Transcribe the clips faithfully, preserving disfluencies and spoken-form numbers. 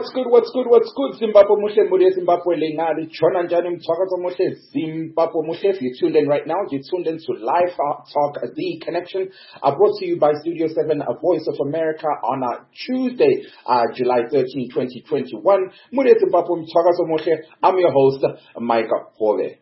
What's good, what's good, what's good, Zimbabwe Mushe, Mudia Zimbabwe Lingari, Chona Janim, Takato Mushe, Zimbabwe Mushe. If you're tuned in right now, you're tuned in to Live Talk, The Connection, uh, brought to you by Studio seven, A Voice of America, on uh, Tuesday, uh, July thirteenth, twenty twenty-one. Mudia Zimbabwe, Takato Mushe. I'm your host, Micah Pole.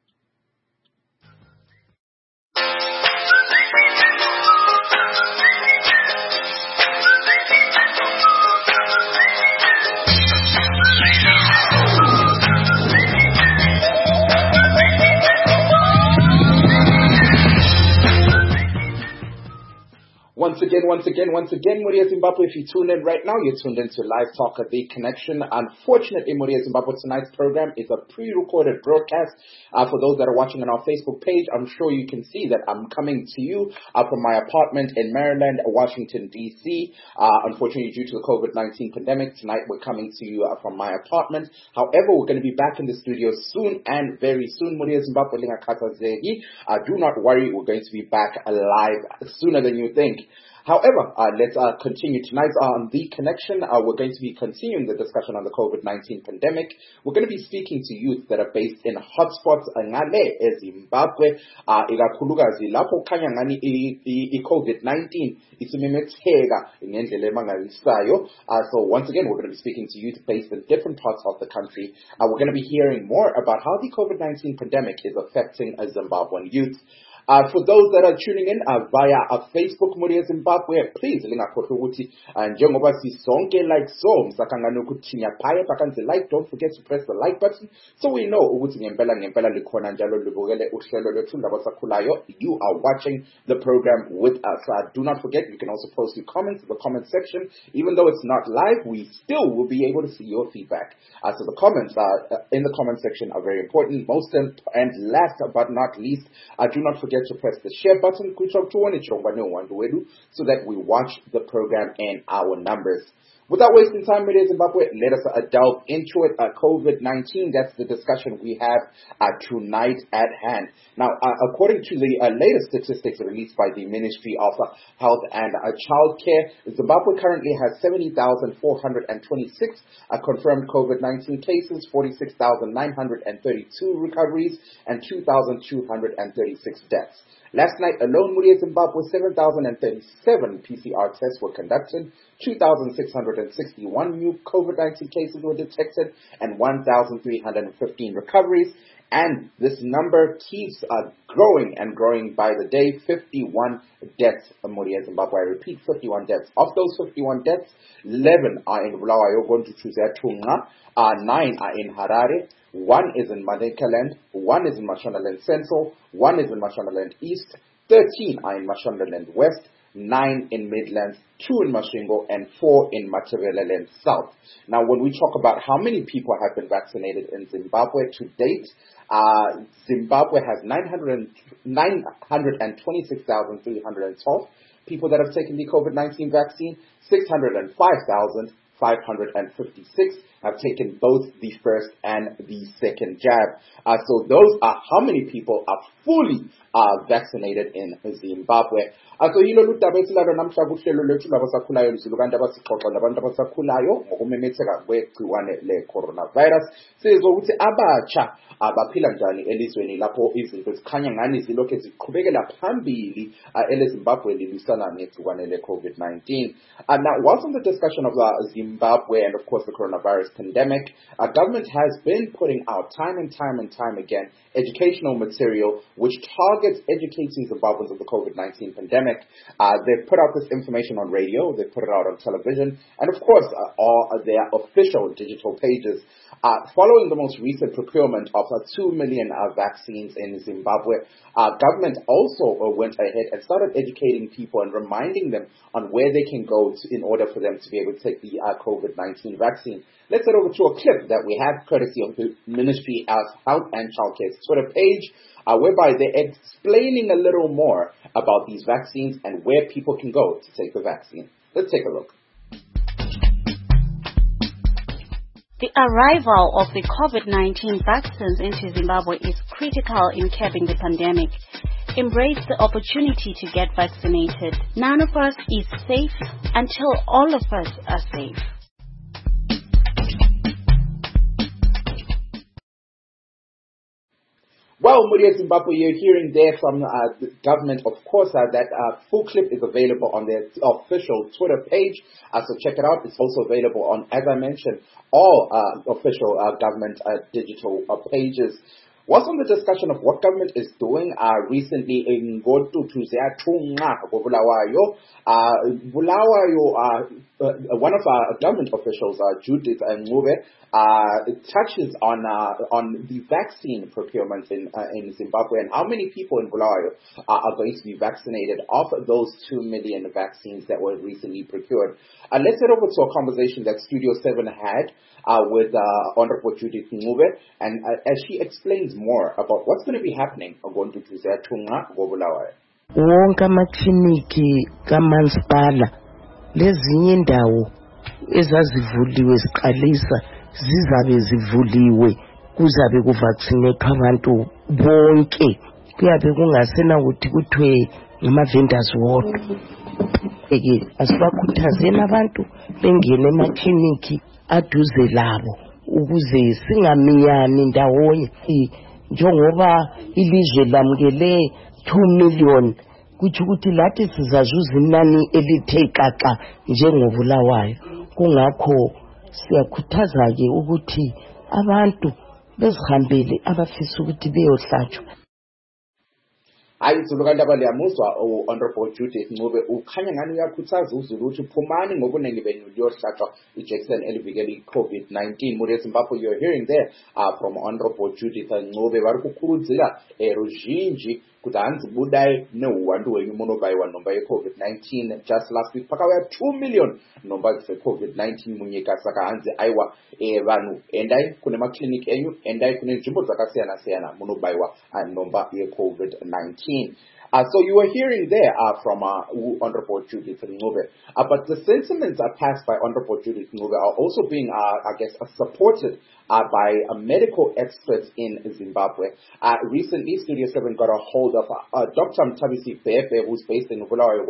Once again, once again, once again, Mudia Zimbabwe, if you tune in right now, you're tuned in to Live Talk at The Connection. Unfortunately, Mudia Zimbabwe, tonight's program is a pre-recorded broadcast. Uh, for those that are watching on our Facebook page, I'm sure you can see that I'm coming to you uh, from my apartment in Maryland, Washington, D C. Uh, unfortunately, due to the COVID nineteen pandemic, tonight we're coming to you uh, from my apartment. However, we're going to be back in the studio soon and very soon. Mudia Zimbabwe, uh, do not worry, we're going to be back alive sooner than you think. However, uh, let's uh, continue tonight on The Connection. Uh, we're going to be continuing the discussion on the COVID nineteen pandemic. We're going to be speaking to youth that are based in hotspots ngale eZimbabwe, uh, ikakhulukazi lapho khanya ngani i-COVID nineteen isimemetheka ngendlela emangalisayo. Uh, so once again, we're going to be speaking to youth based in different parts of the country. Uh, we're going to be hearing more about how the COVID nineteen pandemic is affecting a Zimbabwean youth. Uh, for those that are tuning in uh, via uh, Facebook, Mudia Zimbabwe, please lingakhohlwa ukuthi uh, njengoba sisonke like so msakangana ukuthi nyaphaya bakanze like, don't forget to press the like button so we know ukuthi ngempela ngempela likhona njalo libukele uhlelo lwethu labasakhulayo. You are watching the program with us. Uh, do not forget, you can also post your comments in the comment section. Even though it's not live, we still will be able to see your feedback. Uh, so the comments uh, in the comment section are very important. Most and last but not least, uh, do not forget to press the share button so that we watch the program in our numbers. Without wasting time, Mudia Zimbabwe, let us uh, delve into it. Uh, COVID nineteen, that's the discussion we have uh, tonight at hand. Now, uh, according to the uh, latest statistics released by the Ministry of uh, Health and uh, Child Care, Zimbabwe currently has seventy thousand four hundred twenty-six uh, confirmed COVID nineteen cases, forty-six thousand nine hundred thirty-two recoveries, and two thousand two hundred thirty-six deaths. Last night alone, Mudia Zimbabwe, seven thousand thirty-seven P C R tests were conducted, two thousand six hundred sixty-one new COVID nineteen cases were detected, and one thousand three hundred fifteen recoveries. And this number keeps uh, growing and growing by the day. fifty-one deaths in Mudia Zimbabwe. I repeat, fifty-one deaths. Of those fifty-one deaths, eleven are in Bulawayo, going to choose Tunga, uh, nine are in Harare, one is in Madekaland, one is in Mashonaland Central, one is in Mashonaland East, thirteen are in Mashonaland West, nine in Midlands, two in Masvingo, and four in Matabeleland South. Now, when we talk about how many people have been vaccinated in Zimbabwe to date, uh, Zimbabwe has nine hundred twenty-six thousand three hundred twelve people that have taken the COVID nineteen vaccine, six hundred five thousand five hundred fifty-six have taken both the first and the second jab. Uh, so those are how many people are fully uh, vaccinated in Zimbabwe. Uh, so yilo ludaba esilalo namhla kuhlelo lwethu labasakhulayo lizilukanda basixoxa labantu abasakhulayo ngokumemetheka kwegciwane le-coronavirus. Sizokuthi abatsha abaphila njani elizweni lapho izinto zikhanya ngani zilokhu ziqhubekela phambili uh, eleZimbabwe lilisana negciwane le-COVID nineteen. Uh, now, whilst on the discussion of uh, Zimbabwe and of course the coronavirus pandemic, our government has been putting out time and time and time again educational material which targets educating Zimbabweans of the COVID nineteen pandemic. Uh, they've put out this information on radio, they've put it out on television, and of course uh, all their official digital pages. Uh, following the most recent procurement of uh, two million uh, vaccines in Zimbabwe, uh, government also uh, went ahead and started educating people and reminding them on where they can go to, in order for them to be able to take the uh, COVID nineteen vaccine. Let's head over to a clip that we have courtesy of the Ministry of Health and Child Care's Twitter page, uh, whereby they're explaining a little more about these vaccines and where people can go to take the vaccine. Let's take a look. The arrival of the COVID nineteen vaccines into Zimbabwe is critical in curbing the pandemic. Embrace the opportunity to get vaccinated. None of us is safe until all of us are safe. Well, Muria Zimbabwe, you're hearing there from uh, the government, of course, uh, that uh, full clip is available on their official Twitter page. Uh, so check it out. It's also available on, as I mentioned, all uh, official uh, government uh, digital uh, pages. What's on the discussion of what government is doing uh, recently in Gotu Tuzea Tunga Bulawayo. Uh, Bulawayo, uh, uh, one of our government officials, uh, Judith Ngube, uh, touches on uh, on the vaccine procurement in uh, in Zimbabwe and how many people in Bulawayo uh, are going to be vaccinated of those two million vaccines that were recently procured. Uh, let's head over to a conversation that Studio seven had Uh, with uh, Honorable Judith Ngube, and uh, as she explains more about what's going to be happening on Tunga Bulawayo. Wonke amakliniki kamasipala lezinye indawo ezazivuliwe ziqalisa zizabe zivuliwe kuzabe kuvaccinate abantu bonke kuyabe kungasena ukuthi kuthiwe ngama-vendors wodwa. Eke asibakhuthazeni abantu bengene emakliniki aduze labo ukuze singamiyani ndawonye njengoba ilizwe lamukele two million kuthi ukuthi lathi sizazuza inani elithe xaxa njengobulawayo. Kungakho siyakhuthaza ke ukuthi abantu bezihambele abafisa ukuthi beyohlatshwa. Hayi Zulukandaba liyamuzwa Honorable Judith Ngube ukhanya ngani uyakhuthaza uzulu ukuthi phumani ngobuningi benu liyohlatshwa ijekiseni elivikela i-COVID nineteen. Muria Zimbabwe, you're hearing there uh, from Honorable Judith Ngube vari kukurudzira eh, ruzhinji kuti hanzi budai neuwandu wenyu munobayiwa nhomba ye-COVID nineteen. Just last week pakauya two million nhomba dze-COVID nineteen munyika, saka hanzi aiwa eh, vanhu endai kune makliniki enyu, endai kune nzvimbo dzakasiyana siyana munobayiwa uh, nhomba ye-COVID nineteen. Uh, so you were hearing there uh, from uh, Honorable Judith Ngube. Uh, but the sentiments are passed by Honorable Judith Ngube are also being, uh, I guess, uh, supported uh, by uh, medical experts in Zimbabwe. Uh, recently, Studio seven got a hold of uh, uh, Doctor Mtabisi Bebe, who's based in Bulawayo,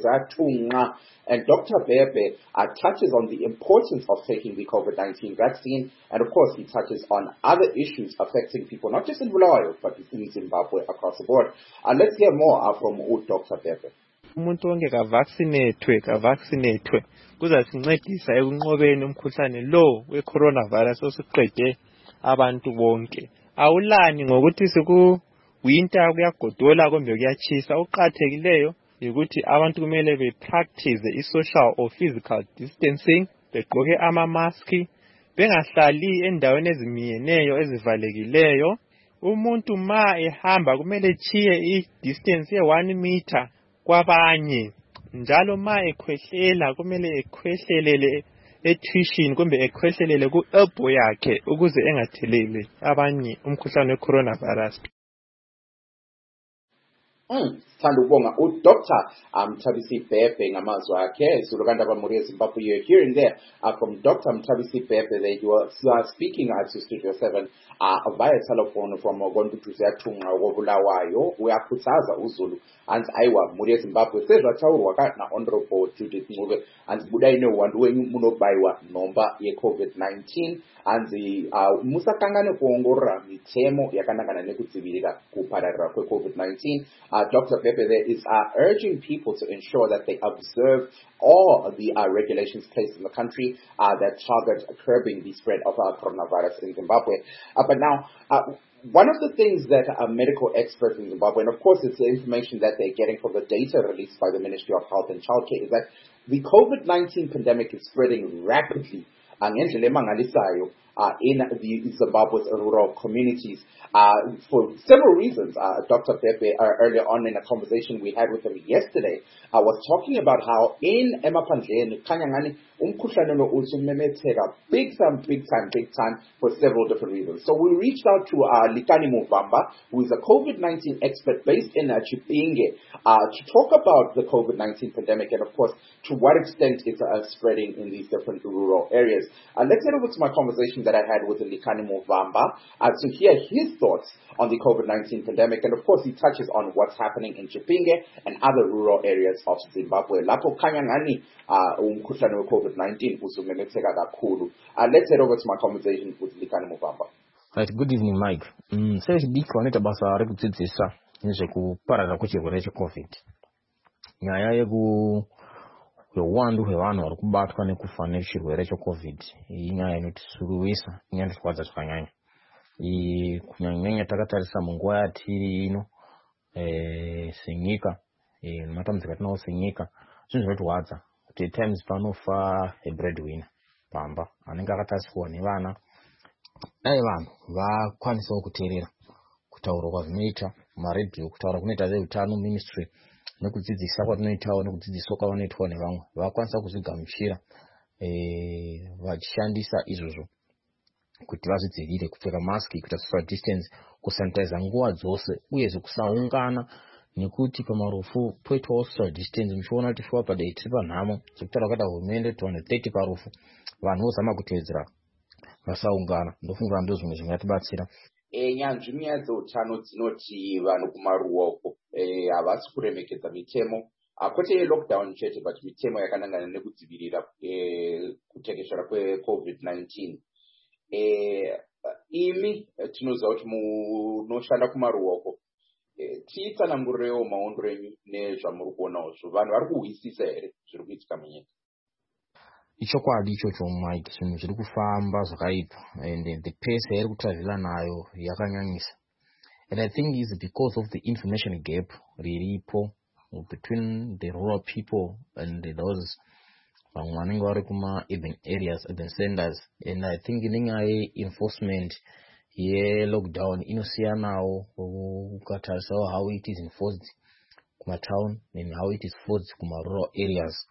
and Doctor Bebe uh, touches on the importance of taking the COVID nineteen vaccine. And of course, he touches on other issues affecting people, not just in Bulawayo, but in Zimbabwe across the board. Uh, let's hear more uh, from Doctor Bebe. Umuntu wonke ka vaccinate ka vaccinate kuzasincedisa ekunqobeni umkhuhlane lo we-coronavirus osuqede abantu bonke. Awulani ngokuthi siku winter kuyagodola kumbe kuyachisa. Okuqathekileyo ukuthi abantu kumele be practice i-social or physical distancing, begqoke ama-maski, bengahlali endaweni ezimiyeneyo ezivalekileyo. Umuntu ma ehamba kumele chiye i-distance ye one meter kwabanye. Njalo ma ekhwehlela kumele ekhwehlelele etuition kumbe ekhwehlelele ku elbow yakhe ukuze engathelele abanye umkhuhlane we-coronavirus. Mm. Thanda ukubonga uDoctor Mtabisi Bebe ngamazwi akhe. Zulukandaba Muria Zimbabwe, you're hearing there uh, from Doctor Mtabisi Bebe that you are uh, speaking uh, to Studio seven uh, via telephone from Gondu Tunga Bulawayo. Uyakhuthaza uzulu and aiwa Muria Zimbabwe sezvatsaurwa na Honorable Judith Ngube and budai neuwandu wenyu munobayiwa nhomba ye-COVID nineteen and uh, musakangane kuongorora mitemo yakanangana nekudzivirira kupararira kwe-COVID nineteen. uh, Doctor Bebe there is uh, urging people to ensure that they observe all the uh, regulations placed in the country uh, that target curbing the spread of uh, coronavirus in Zimbabwe. Uh, but now, uh, one of the things that uh, medical experts in Zimbabwe, and of course it's the information that they're getting from the data released by the Ministry of Health and Childcare, is that the COVID nineteen pandemic is spreading rapidly uh, uh, in the Zimbabwe's rural communities. Uh, for several reasons. Uh, Doctor Pepe, uh, earlier on in a conversation we had with him yesterday, uh, was talking about how in Emapandleni, Kanyangani, umkhuhlane lo usumemetheka big time, big time, big time for several different reasons. So we reached out to uh, Likani Muvamba, who is a COVID nineteen expert based in uh, Chipinge, uh, to talk about the COVID nineteen pandemic and, of course, to what extent it's uh, spreading in these different rural areas. Uh, let's head over to my conversation that I had with Likani Muvamba uh, to hear his thoughts on the COVID nineteen pandemic, and of course he touches on what's happening in Chipinge and other rural areas of Zimbabwe. Lapho Kanyangani umkhuhlane we COVID nineteen usumemetheka kakhulu. Uh, let's head over to my conversation with Likani Muvamba. Right, good evening, Mike. Mm, service big connect basa rekudzidzisa nezvekupararira kwechirwere checovid. Nyaya yeku uwandu hwevanhu vari kubatwa nekufa nechirwere checovid inyaya inotishuruwisa, inotitwadza zvakanyanya. Kunyanya takatarisa munguva yatiri ino eh senyika, eh matambudziko atinawo senyika, zvinhu zvinotwadza kuti times panofa a breadwinner pamba anenge akatasirwa nevana. Dai vanhu vakwanisawo kuteerera kutaura kwazvinoita maredhiyo, kutaura kunoita zveutano ministry, nekudzidzisa kwatinoitawo nekudzidziswa kwavanoitwa nevamwe, vakwanisa kuzvigamuchira eh vachishandisa izvozvo kuti vazvidzivirire, kupfeka maski, kuita social distance, kusanitiza nguva dzose, uyezve kusaungana, nekuti pamarufu poitwawo social distance. Muchiona kuti shuwa padai tiri panhamo zvekutaura kwata hurumende two hundred thirty parufu, vanhu vozama kutevedzera vasaungana. Ndofungira ndo zvimwe zvingatibatsira. E, nyanzvi nyaya dzeutano dzinoti vanhu kumaruwa uko e, havasi kuremekedza mitemo, kwete lockdown chete, but mitemo yakanangana nekudzivirira e, kutekeshera kwecovid nineteen. E, imi tinoziva kuti munoshanda kumaruwa uko, e, tiitsanangurewo maondero enyu nezvamuri kuonawo zvo, vanhu vari kuhwisisa here zviri kuitika munyika? Ichokwadi ichocho Mike, zvinhu zviri kufamba zvakaipa, and the pace yairi kutravela nayo yakanyanyisa. And I think it's because of the information gap riripo between the rural people and those vamwe vanenge vari kuma urban areas, urban centers. And I think inenyaya enforcement ye lockdown inosiyanawo ukatarisawo how it is enforced kuma town and how it is enforced kuma rural areas.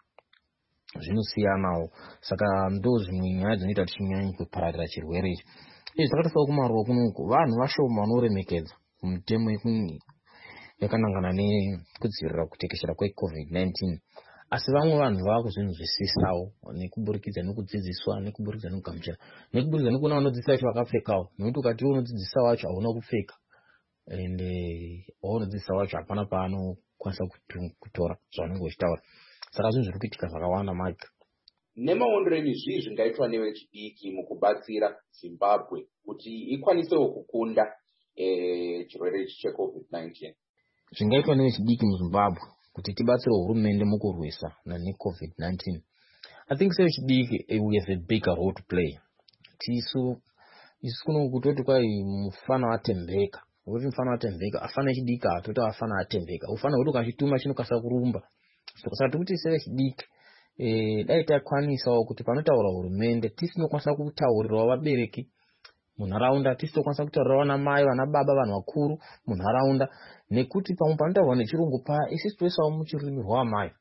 Zvinosiyanawo, saka ndo zvimwe nyaya dzinoita kuti chinyanye kupararira chirwere ichi. Izvi zvakatofawo kumaruwa kunoku, vanhu vashoma vanoremekedza mitemo yakanangana nekudzivirira kutekeshera kwecovid nineteen. Asi vamwe vanhu vaakuzvinzwisisawo nekuburikidza nekudzidziswa, nekuburikidza nekugamuchira, nekuburikidza nekuona vanodzidzisa vacho vakapfekawo, nekuti ukati unodzidzisa wacho hauna kupfeka, and waunodzidzisa wacho hapana paanokwanisa kutora zvavanenge vachitaura. Saka zvinhu zviri kuitika zvakawanda Mike. Nemaondero enyu zvii zvingaitwa nevechidiki mukubatsira Zimbabwe kuti ikwanisewo kukunda eh, chirwere checovid nineteen? Zvingaitwa nevechidiki muZimbabwe kuti tibatsire hurumende mukurwisa necovid nineteen. I think sevechidiki we have a bigger role to play. Tisu isu kuno kutoti kwai mufana atembeka. Kuti mufana atembeka, afana echidiki atoti afana atembeka. Ufana kuti ukachituma chinokasa kurumba. Saka kuti sevechidiki eh dai takwanisawo kuti panotaura hurumende tisinokwanisa kutaurirawo vabereki munharaunda, tisinokwanisa kutaurirawo vana mai, vana baba, vanhu vakuru munharaunda, nekuti pamwe panotaurwa nechirungu paya isi toisawo muchirurimi rwamai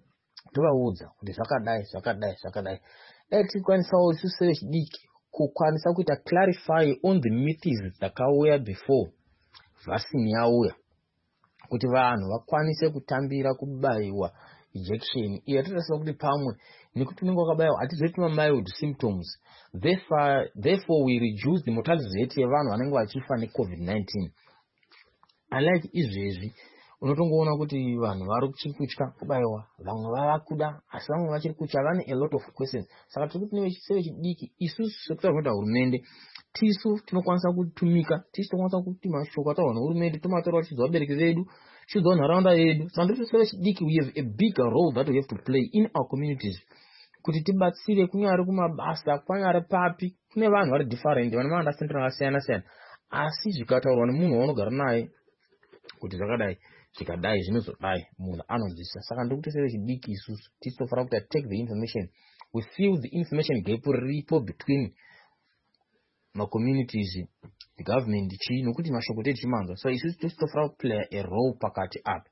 tovaudza kuti zvakadai zvakadai zvakadai. Dai tikwanisawo isu sevechidiki kukwanisa kuita clarify on the myths dzakauya before vaccine yauya, kuti vanhu vakwanise kutambira kubaiwa injection iyo yatinoziva kuti pamwe nekuti unenge wakabaiwa hatizoiti mild symptoms, therefore, therefore we reduce the mortality rate yevanhu vanenge vachifa necovid nineteen. Unlike izvezvi unotongoona kuti vanhu vari kuchikutya kubaiwa, vamwe vava kuda, asi vamwe vachiri kutya, vane a lot of questions. Saka tiri kuti nevechidiki isusu sekutaura kuti hurumende tisu tinokwanisa kutumika, tisu tinokwanisa kuti mashoko ataurwa nehurumende tomataura tichidza vabereki vedu, tichidza nharaunda yedu. Saka ndiri kuti sevechidiki we have a bigger role that we have to play in our communities, kuti tibatsire kunyari kumabasa, kwanyari papi, kune vanhu vari different, vane maunderstanding akasiyana siyana, asi zvikataurwa nemunhu waunogara naye kuti zvakadai zvikadai zvinozodai, munhu anonzwisisa. Saka ndiri kuti sevechidiki isusu tisu tofanira kuti take the information, we feel the information gap riripo between ma communities, the government chi, nokuti mashoko tedu chimanzwa. So isusu tofanira play a role pakati apa.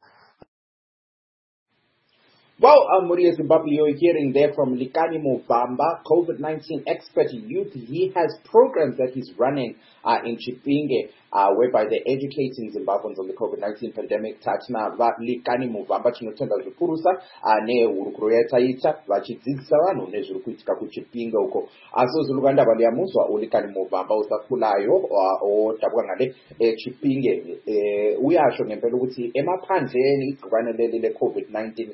Well, um, Maria Zimbabwe, you're hearing there from Likani Muvhamba, COVID nineteen expert youth. He has programs that he's running uh, in Chipinge, uh, whereby they're educating Zimbabweans on the COVID nineteen pandemic. Tachna va Likani Muvhamba chinotenda zvipurusa ne hurukuro yataita vachidzidzisa vanhu nezviri kuitika kuChipinge uko. Aso zulukanda vali yamuswa ulikani Muvhamba usakulayo otapwa ngale Chipinge uyasho ngempela ukuthi emaphandleni igciwane leli le COVID nineteen khanya ngani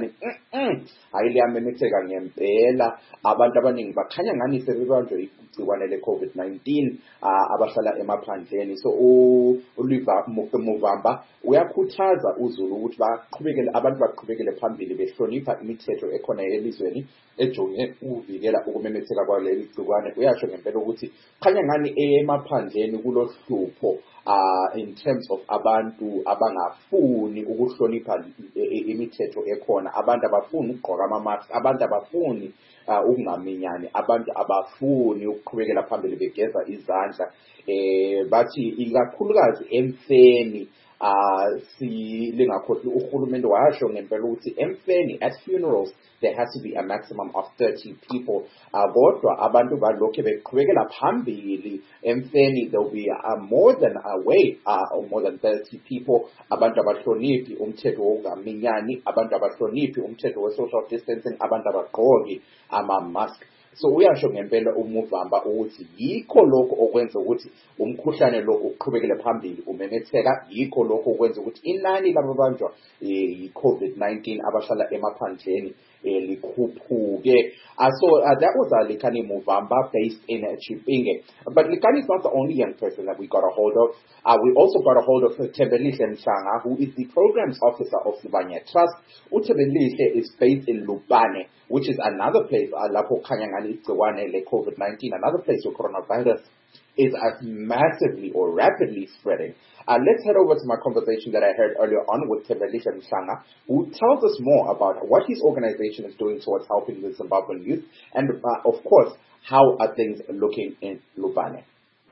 ngani ayiliyamemetheka ngempela abantu abaningi bakhanya ngani sebebanjwe igciwane le-COVID nineteen abahlala emaphandleni. So uLiva Muvamba uyakhuthaza uZulu ukuthi baqhubekele abantu baqhubekele phambili behlonipha imithetho ekhona elizweni ejonge ukuvikela ukumemetheka kwaleli gciwane. Uyasho ngempela ukuthi khanya ngani emaphandleni kulohlupho uh in terms of abantu abangafuni ukuhlonipha imithetho ekhona, abantu abafuni ukugqoka ama-mask, abantu abafuni uh, ukungaminyani, abantu abafuni ukuqhubekela phambili begeza izandla. Eh bathi ikakhulukazi emfeni uh si lingakhohli uhulumende washo ngempela ukuthi emfeni at funerals there has to be a maximum of thirty people. Uh, kodwa abantu balokhe beqhubekela phambili emfeni there will be uh, more than a way uh, or more than thirty people. Abantu abahloniphi umthetho wokungaminyani, abantu abahloniphi umthetho we-social distancing, abantu abagqoki ama-mask. So uyasho ngempela uMuvamba ukuthi yikho lokho okwenza ukuthi umkhuhlane lo uqhubekele phambili umemetheka, yikho lokho okwenza ukuthi inani lababanjwa yi-COVID nineteen abahlala emaphandleni likhuphuke. Uh, so uh, that was uh, Likani Muvamba based in uh, Chipinge. But Likani is not the only young person that we got a hold of. Uh, we also got a hold of uh, Tebelihle Mhlanga, who is the programs officer of Sibanye Trust. Utebelihle is based in Lubane, which is another place, uh, lapho Kanyangani Igciwane le COVID nineteen, another place where coronavirus is uh, massively or rapidly spreading. Uh, let's head over to my conversation that I heard earlier on with Tebelihle Mhlanga, who tells us more about what his organization is doing towards helping the Zimbabwean youth, and uh, of course, how are things looking in Lubane.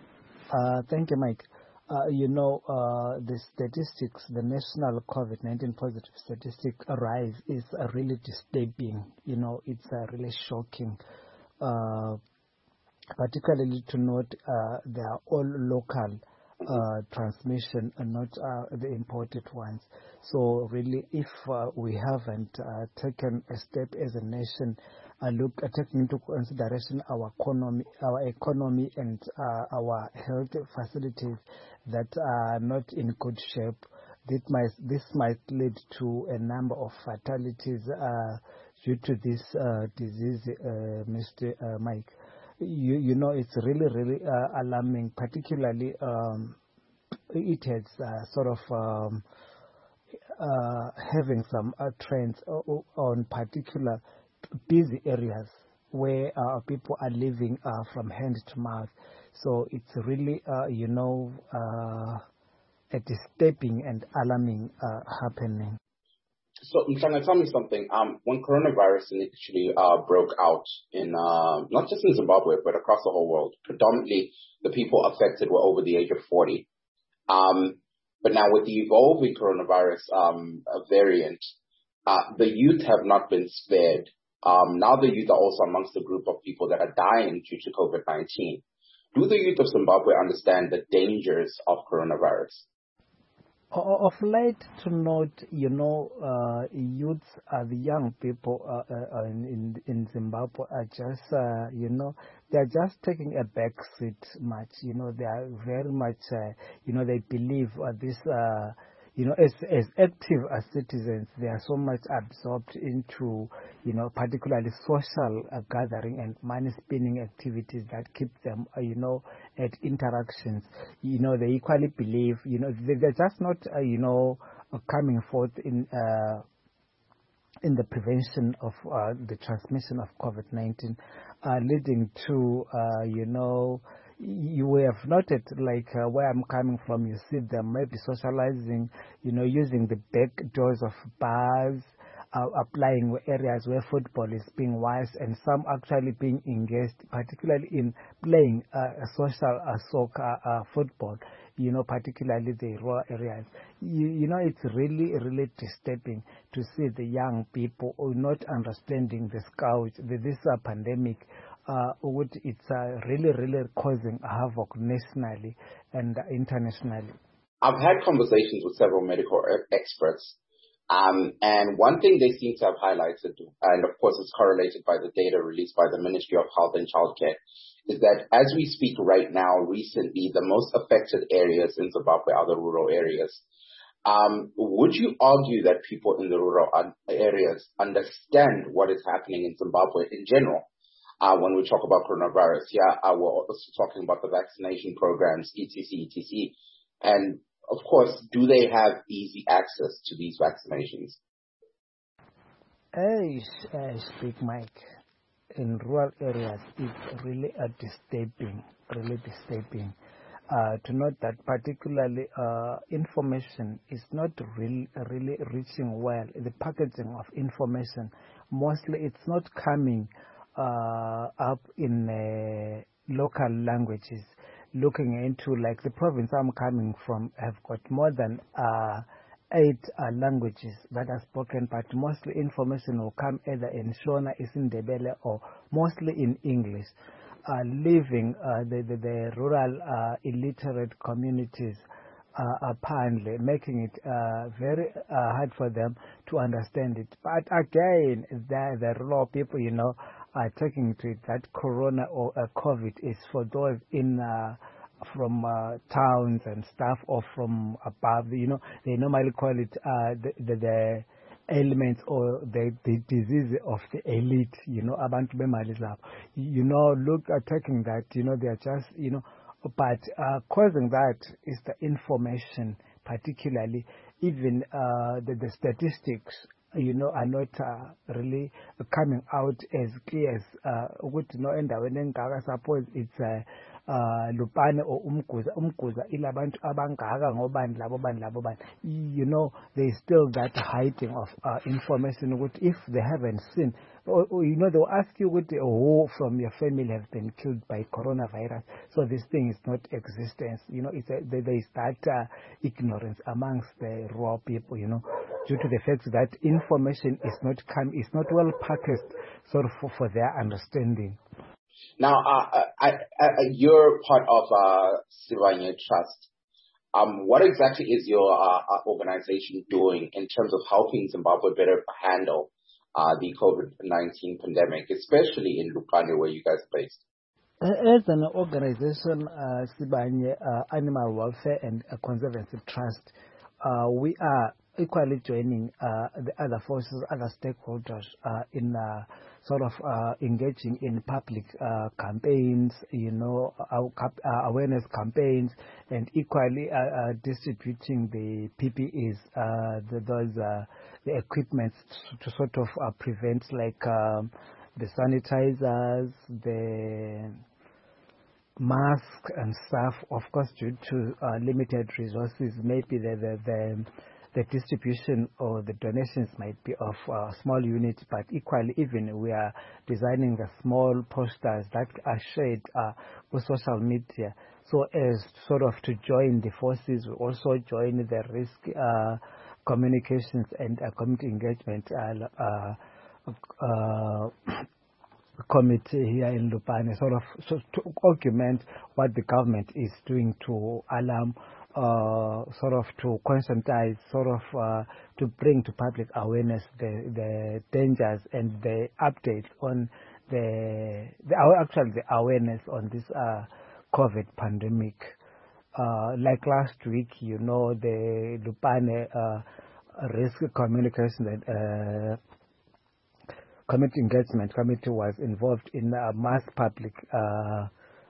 Uh, thank you, Mike. Uh, you know, uh, the statistics, the national COVID nineteen positive statistic rise is uh, really disturbing. You know, it's uh, really shocking. Uh, particularly to note, uh, they are all local uh, transmission and not uh, the imported ones. So really, if uh, we haven't uh, taken a step as a nation, uh, look, uh, taking into consideration our economy, our economy and uh, our health facilities that are not in good shape, this might this might lead to a number of fatalities uh, due to this uh, disease, uh, Mister Uh, Mike. You, you know, it's really, really uh, alarming, particularly um, it has uh, sort of um, uh, having some uh, trends on particular busy areas where uh, people are living uh, from hand to mouth. So it's really, uh, you know, uh, a disturbing and alarming uh, happening. So, Mhlanga, tell me something. Um, when coronavirus initially uh, broke out in uh, not just in Zimbabwe but across the whole world, predominantly the people affected were over the age of forty. Um, but now with the evolving coronavirus um, variant, uh, the youth have not been spared. Um, now the youth are also amongst the group of people that are dying due to COVID nineteen. Do the youth of Zimbabwe understand the dangers of coronavirus? Of late, to note, you know, uh, youths, uh, the young people uh, uh, in, in Zimbabwe are just, uh, you know, they're just taking a back seat much. You know, they are very much, uh, you know, they believe uh, this, uh, you know, as, as active as citizens, they are so much absorbed into, you know, particularly social uh, gathering and money-spinning activities that keep them, uh, you know, at interactions. You know, they equally believe, you know, they, they're just not, uh, you know, uh, coming forth in uh, in the prevention of uh, the transmission of COVID nineteen, uh, leading to, uh, you know, you have noted, like uh, where I'm coming from, you see them maybe socializing, you know, using the back doors of bars, uh, applying areas where football is being watched, and some actually being engaged, particularly in playing uh, social uh, soccer, uh, football, you know, particularly the rural areas. You, you know, it's really, really disturbing to see the young people not understanding the scourge, the, this uh, pandemic. Uh, what it's uh, really, really causing havoc nationally and internationally. I've had conversations with several medical experts, um, and one thing they seem to have highlighted, and of course it's correlated by the data released by the Ministry of Health and Childcare, is that as we speak right now, recently, the most affected areas in Zimbabwe are the rural areas. Um, would you argue that people in the rural un- areas understand what is happening in Zimbabwe in general? Uh, when we talk about coronavirus, yeah, uh, we're also talking about the vaccination programs, et cetera, et cetera. And of course, do they have easy access to these vaccinations? Hey, uh, Big Mike, in rural areas, it's really a disturbing, really disturbing. Uh, to note that particularly uh, information is not really, really reaching well. The packaging of information, mostly it's not coming uh, up in uh, local languages. Looking into, like, the province I'm coming from have got more than uh, eight uh, languages that are spoken, but mostly information will come either in Shona, isiNdebele, or mostly in English. Uh, leaving uh, the, the, the rural uh, illiterate communities uh, apparently, making it uh, very uh, hard for them to understand it. But again, the, the rural people, you know, are taking to it that corona or uh, COVID is for those in uh, from uh, towns and stuff, or from above. You know, they normally call it uh, the, the, the ailments or the, the disease of the elite, you know, abantu bemali zabo. You know, look at taking that, you know, they are just, you know, but uh, causing that is the information, particularly even uh, the, the statistics, you know, are not uh, really coming out as clear as uh, ukuthi no endaweni engaka, suppose it's uh, uh, Lupane or Umkuza, Umkuza ilabantu abangaka ngobani labo bani labo bani. You know, there's still that hiding of uh, information. If they haven't seen, or, or, you know, they'll ask you what who from your family have been killed by coronavirus. So this thing is not existence. You know, it's a, there is that uh, ignorance amongst the raw people. You know, due to the fact that information is not come, is not well packaged, sort of for, for their understanding. Now, uh, I, I, you're part of uh, Sibanye Trust. Um, what exactly is your uh, organization doing in terms of helping Zimbabwe better handle uh, the COVID nineteen pandemic, especially in Lupane, where you guys are based? As an organization, uh, Sibanye uh, Animal Welfare and uh, Conservancy Trust, uh, we are equally joining uh, the other forces, other stakeholders uh, in uh, sort of uh, engaging in public uh, campaigns, you know, uh, uh, awareness campaigns, and equally uh, uh, distributing the P P Es, uh, the, those uh, the equipment to, to sort of uh, prevent, like um, the sanitizers, the masks and stuff. Of course, due to uh, limited resources, maybe the the, the the distribution or the donations might be of uh, small units, but equally, even we are designing the small posters that are shared uh, with social media. So as sort of to join the forces, we also join the risk uh, communications and uh, community engagement uh, uh, uh, committee here in Lupane, sort of so to augment what the government is doing to alarm, uh, sort of to conscientize, sort of uh, to bring to public awareness the, the dangers and the updates on the, the actually the awareness on this uh, COVID pandemic. Uh, like last week, you know, the Lupane uh, Risk Communication and uh, Community Engagement Committee was involved in a mass public uh,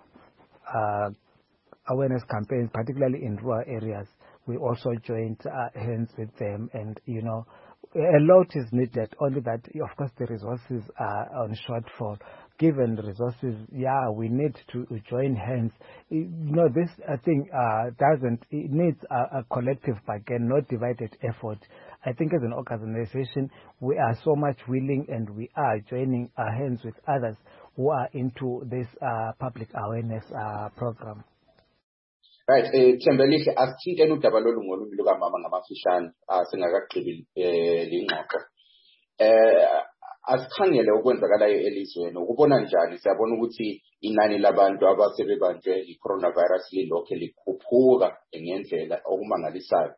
uh, awareness campaigns, particularly in rural areas. We also joined uh, hands with them, and you know, a lot is needed. Only that, of course, the resources are on shortfall. Given the resources, yeah, we need to join hands. You know, this I think uh, doesn't. It needs a, a collective bargain, not divided effort. I think as an organization, we are so much willing, and we are joining our hands with others who are into this uh, public awareness uh, program. Right, eh Thembelihle, asithinteni udaba lolu ngolumi lukamama ngamafishane singakagqibi lengxoxo. Eh asikhangele okwenzakalayo elizweni. Ukubona njani? Siyabona ukuthi inani labantu abasebebanjwe i-coronavirus lilokho likhuphuka ngendlela okumangalisayo.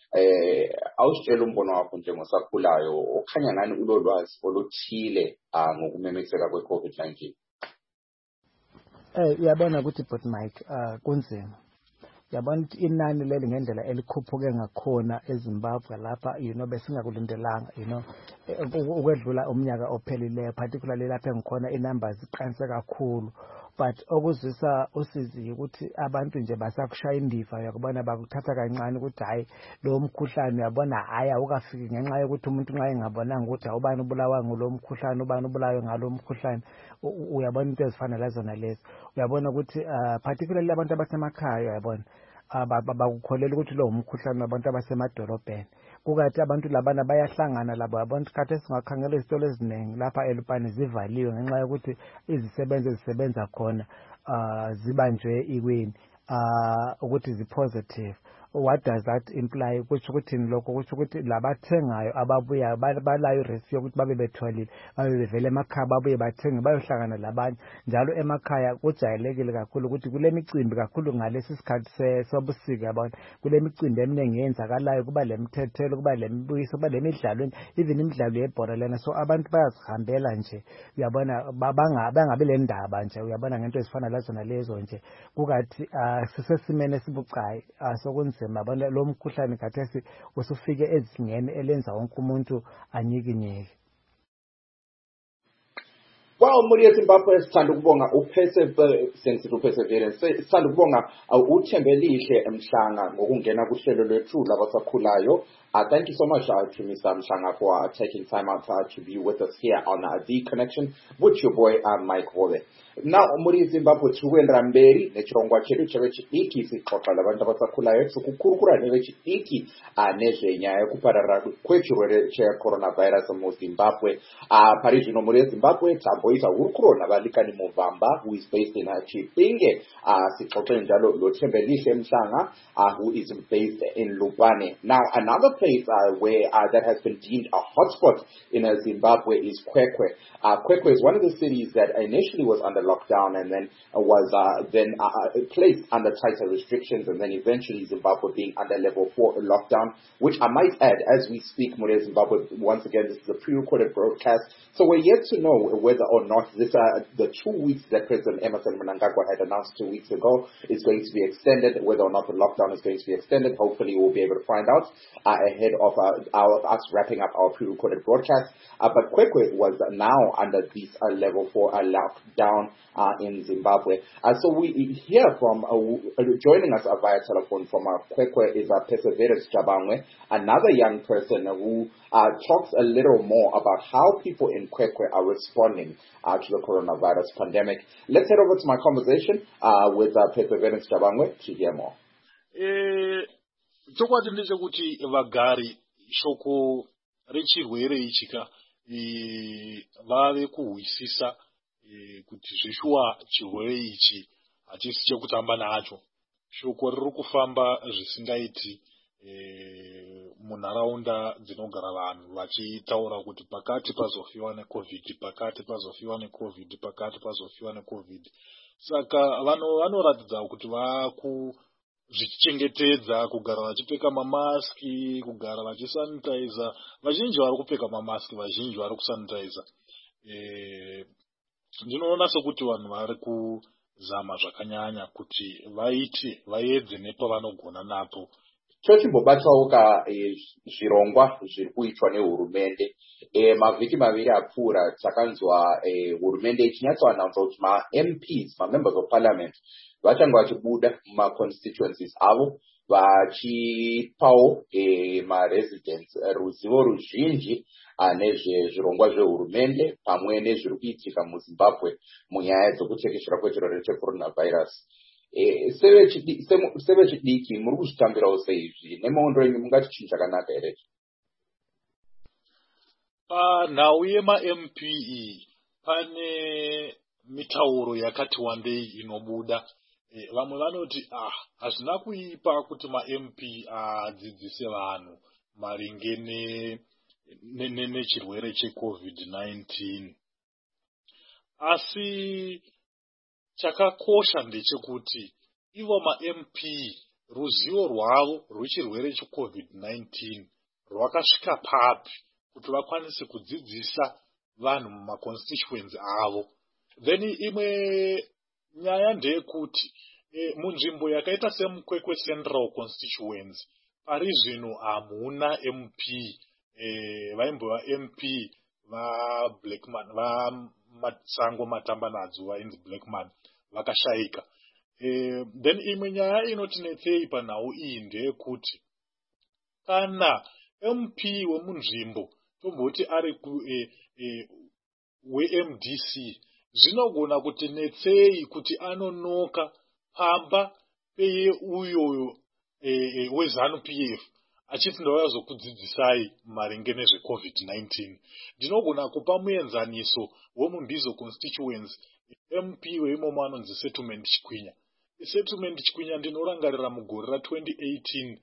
Eh awusitshela umbono wakho njengosakhulayo, okhanya ngani ulolwazi oluthile ngokumemetheka kwe-COVID nineteen. Eh uyabona ukuthi but Mike uh kunzima. yabona ukuthi inani leli ngendlela elikhuphuke ngakhona eZimbabwe lapha you know besingakulindelanga you know ukwedlula umnyaka ophelileyo particularly lapha engikhona inamba ziqanse kakhulu. But okuzwisa usizi ukuthi abantu nje basakushaya indiva yakubona bakuthatha kancane ukuthi hayi lo mkhuhlane yabona hayi awukafiki ngenxa yokuthi umuntu nxa engabonanga ukuthi awubani ubulawa ngulo mkhuhlane ubani ubulawe ngalo mkhuhlane uyabona into ezifana lazona lezo uyabona ukuthi particularly abantu abasemakhaya uyabona bakukholela ukuthi lo umkhuhlane wabantu abasemadolobheni kukathi abantu labana bayahlangana labo abantu kade singakhangela izitolo eziningi lapha eLupane zivaliwe ngenxa yokuthi izisebenzi ezisebenza khona zibanjwe ikweni ukuthi zi-positive. What does that imply? Kusho ukuthi lokho kusho ukuthi labathengayo ababuya balayo risk yokuthi babe betholile babe bevele emakhaya babuye bathenge bayohlangana labanye njalo emakhaya kujayelekile kakhulu ukuthi kule micimbi kakhulu ngalesi sikhathi sobusika yabona kule micimbi eminingi yenzakalayo kuba lemthethelo kuba lembuyiso kuba lemidlalo even imidlalo yebhola lena so abantu bayazihambela nje uyabona bangabe le ndaba nje uyabona ngento ezifana lazona lezo nje kukathi sisesimene esibucayi sokunzima mabona lo mkhuhlane khathesi usufike ezingeni elenza wonke umuntu anyikinyeke. Well, muri eZimbabwe sithanda ukubonga uPerseverance uPerseverance sithanda ukubonga uThembelihle Mhlanga ngokungena kuhlelo lwethu labasakhulayo. Uh, thank you so much uh, to Mister Mhlanga for uh, taking time out uh, to be with us here on uh, The Connection with your boy uh, Mike Hole. Now, muri Zimbabwe tuwendera mberi nechirongwa chedu chevechidiki sixoxa labantu abasakhulayo tikukurukura nevechidiki uh, nezvenyaya yekupararira kwechirwere checoronavirus muZimbabwe. Uh, pari zvino muri Zimbabwe tamboita hurukuro navalikani Muvamba who is based in uh, Chipinge. Uh, sixoxe njalo loThembelihle Mhlanga uh, who is based in Lupane. Now, another place uh, where uh, that has been deemed a hotspot in uh, Zimbabwe is Kwekwe. Uh, Kwekwe is one of the cities that initially was under lockdown and then uh, was uh, then uh, placed under tighter restrictions and then eventually Zimbabwe being under level four lockdown, which I might add, as we speak, Mure Zimbabwe, once again, this is a pre-recorded broadcast, so we're yet to know whether or not this uh, the two weeks that President Emmerson Mnangagwa had announced two weeks ago is going to be extended, whether or not the lockdown is going to be extended. Hopefully we'll be able to find out uh, ahead of uh, our, us wrapping up our pre-recorded broadcast. Uh, but Kwekwe was now under this uh, level four uh, lockdown uh, in Zimbabwe. Uh, so we hear from, uh, joining us uh, via telephone from uh, Kwekwe is uh, Perseverance Jabangwe, another young person who uh, talks a little more about how people in Kwekwe are responding uh, to the coronavirus pandemic. Let's head over to my conversation uh, with uh, Perseverance Jabangwe to hear more. Chokwadi ndechekuti vagari shoko rechirwere ichika vave kuhwisisa kuti zveshuwa chirwere ichi hatisi chekutamba nacho. Shoko riri kufamba zvisingaiti munharaunda dzinogara vanhu vachitaura kuti pakati pazofiwa necovid pakati pazofiwa necovid pakati pazofiwa necovid. Saka vanoratidza kuti vaku zvichengetedza kugara vachipfeka mamaski, kugara vachisanitizer. Vazhinji vari kupfeka mamaski, vazhinji vari kusanitizer. Eh, ndinoona sekuti vanhu vari kuzama zvakanyanya kuti vaite vaedze nepavanogona napo. Tochimbobatwauka zvirongwa zviri kuitwa nehurumende. Mavhiki maviri apfuura takanzwa hurumende ichinyatsoannounce kuti ma-M Ps, ma-members of parliament, vachanga vachibuda muma-constituencies avo vachipawo ma-residents ruzivo ruzhinji nezvezvirongwa zvehurumende pamwe nezviri kuitika muZimbabwe munyaya dzekutekeshera kwechirwere checoronavirus. Sevechidiki muri kuzvitambirawo seizvi nemaondo enyu mungati chinhu chakanaka here? Panhau yema-M P pane mitauro yakati wandei inobuda. Vamwe vanoti ah hazvina kuipa kuti ma-M P adzidzise vanhu maringe nechirwere checovid nineteen. Asi chakakosha ndechekuti ivo ma-M P ruzivo rwavo rwechirwere checovid nineteen rwakasvika papi kuti vakwanise kudzidzisa vanhu mumaconstituency avo. Then imwe nyaya ndeyekuti e, munzvimbo yakaita seMukwekwe Central Constituency pari zvino hamuna M P e, vaimbova M P vaBlackman vaMatsango Matambanadzo vainzi Blackman vakashaika. e, then imwe nyaya inotinetsei panhau iyi ndeyekuti kana M P wemunzvimbo tomboti ari ku e, e, we-M D C zvinogona kuti netsei kuti anonoka pamba peye uyoyo e, e, weZANU P F achiti ndauya zokudzidzisai maringe nezveCovid nineteen. Ndinogona kupa muenzaniso weMumbizo constituency M P weimomo anonzi Settlement Chikwinya. Settlement Chikwinya ndinorangarira mugore ra-twenty eighteen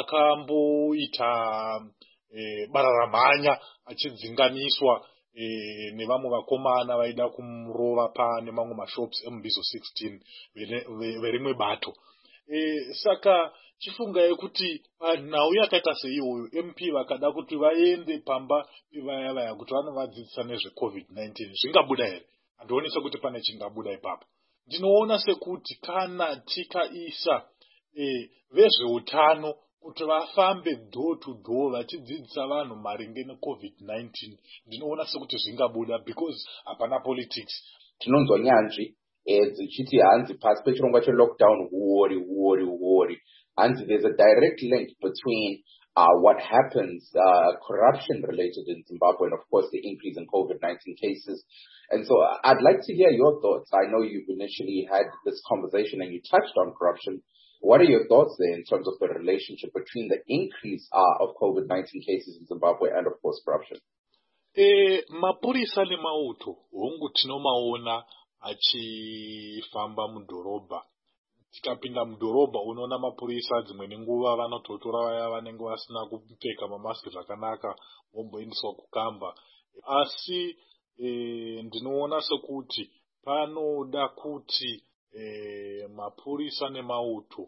akamboita e, bararamhanya achidzinganiswa e, nevamwe vakomana vaida kumurova pane mamwe mashops eMumbizo sixteen verimwe bato. E, saka chifungai kuti panhau yakaita seiyoyo M P vakada kuti vaende pamba pevaya vaya kuti vanovadzidzisa nezveCovid nineteen zvingabuda here? Handioni sekuti pane chingabuda ipapo. Ndinoona sekuti kana tikaisa e, vezveutano kuti vafambe door to door vachidzidzisa vanhu maringe neCovid nineteen ndinoona sekuti zvingabuda because hapana politics. Tinonzwa nyanzvi dzichiti hanzi pasi pechirongwa chelockdown huori huori huori hanzi there's a direct link between uh, what happens uh, corruption related in Zimbabwe and of course the increase in COVID nineteen cases. And so I'd like to hear your thoughts. I know you've initially had this conversation and you touched on corruption. What are your thoughts there in terms of the relationship between the increase uh, of COVID nineteen cases in Zimbabwe and of course corruption? E, mapurisa nemauto hongu tinomaona achifamba mudhorobha. Tikapinda mudhorobha unoona mapurisa dzimweni nguva vanototora vaya vanenge vasina kupfeka mamaski zvakanaka vomboendeswa kukamba. Asi e, ndinoona sekuti panoda kuti e, mapurisa nemauto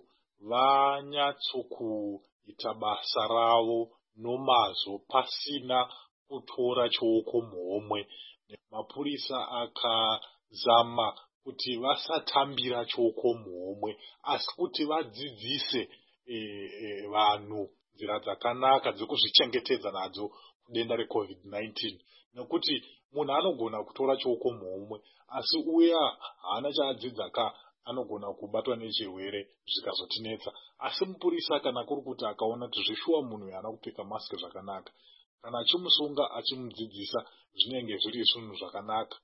vanyatsokuita basa ravo nomazvo pasina kutora choko muhomwe. Mapurisa akazama kuti vasatambira choko muhomwe asi kuti vadzidzise e, e, vanhu nzira dzakanaka dzekuzvichengetedza nadzo kudenda reCovid nineteen. Nekuti munhu anogona kutora choko muhomwe asi uya haana chaadzidza ka anogona kubatwa nechirwere zvikazotinetsa. Asi mupurisa kana kuri kuti akaona kuti zvishuwa munhu haana kupfeka maski zvakanaka kana achimusunga achimudzidzisa zvinenge zviri zvinhu zvakanaka.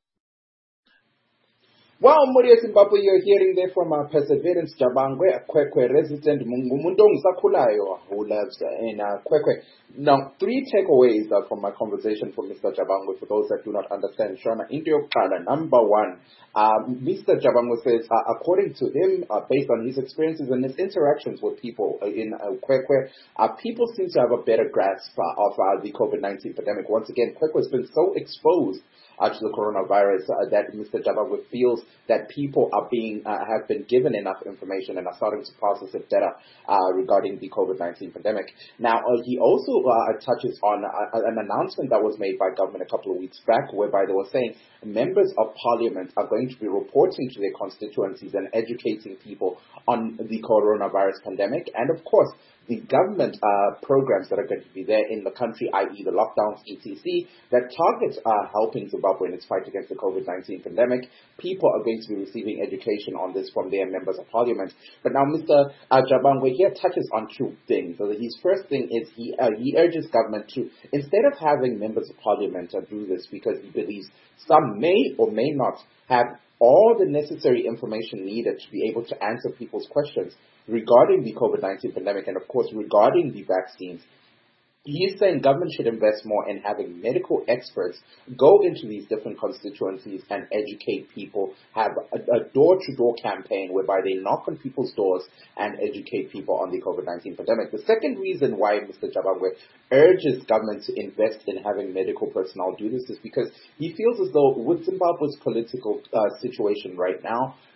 Well, Muria Zimbabwe, you're hearing there from uh, Perseverance Jabangwe, a Kwekwe resident, Mungumundong Sakulayo, who lives uh, in uh, Kwekwe. Now, three takeaways uh, from my conversation from Mister Jabangwe, for those that do not understand. Shona, Indio Kala, number one, uh, Mister Jabangwe says, uh, according to him, uh, based on his experiences and his interactions with people uh, in uh, Kwekwe, uh, people seem to have a better grasp uh, of uh, the COVID nineteen pandemic. Once again, Kwekwe has been so exposed Uh, to the coronavirus uh, that Mister Jabangwe feels that people are being uh, have been given enough information and are starting to process it better uh, regarding the COVID nineteen pandemic. Now, uh, he also uh, touches on uh, an announcement that was made by government a couple of weeks back, whereby they were saying members of parliament are going to be reporting to their constituencies and educating people on the coronavirus pandemic, and of course, the government uh, programs that are going to be there in the country, that is the lockdowns, et cetera, that target uh, helping Zimbabwe in its fight against the COVID nineteen pandemic. People are going to be receiving education on this from their members of parliament. But now Mister Uh, Jabangwe here touches on two things. So his first thing is he, uh, he urges government to, instead of having members of parliament uh, do this because he believes some may or may not have all the necessary information needed to be able to answer people's questions regarding the COVID nineteen pandemic and, of course, regarding the vaccines. He's saying government should invest more in having medical experts go into these different constituencies and educate people, have a, a door-to-door campaign whereby they knock on people's doors and educate people on the COVID nineteen pandemic. The second reason why Mister Jabangwe urges government to invest in having medical personnel do this is because he feels as though with Zimbabwe's political uh, situation right now,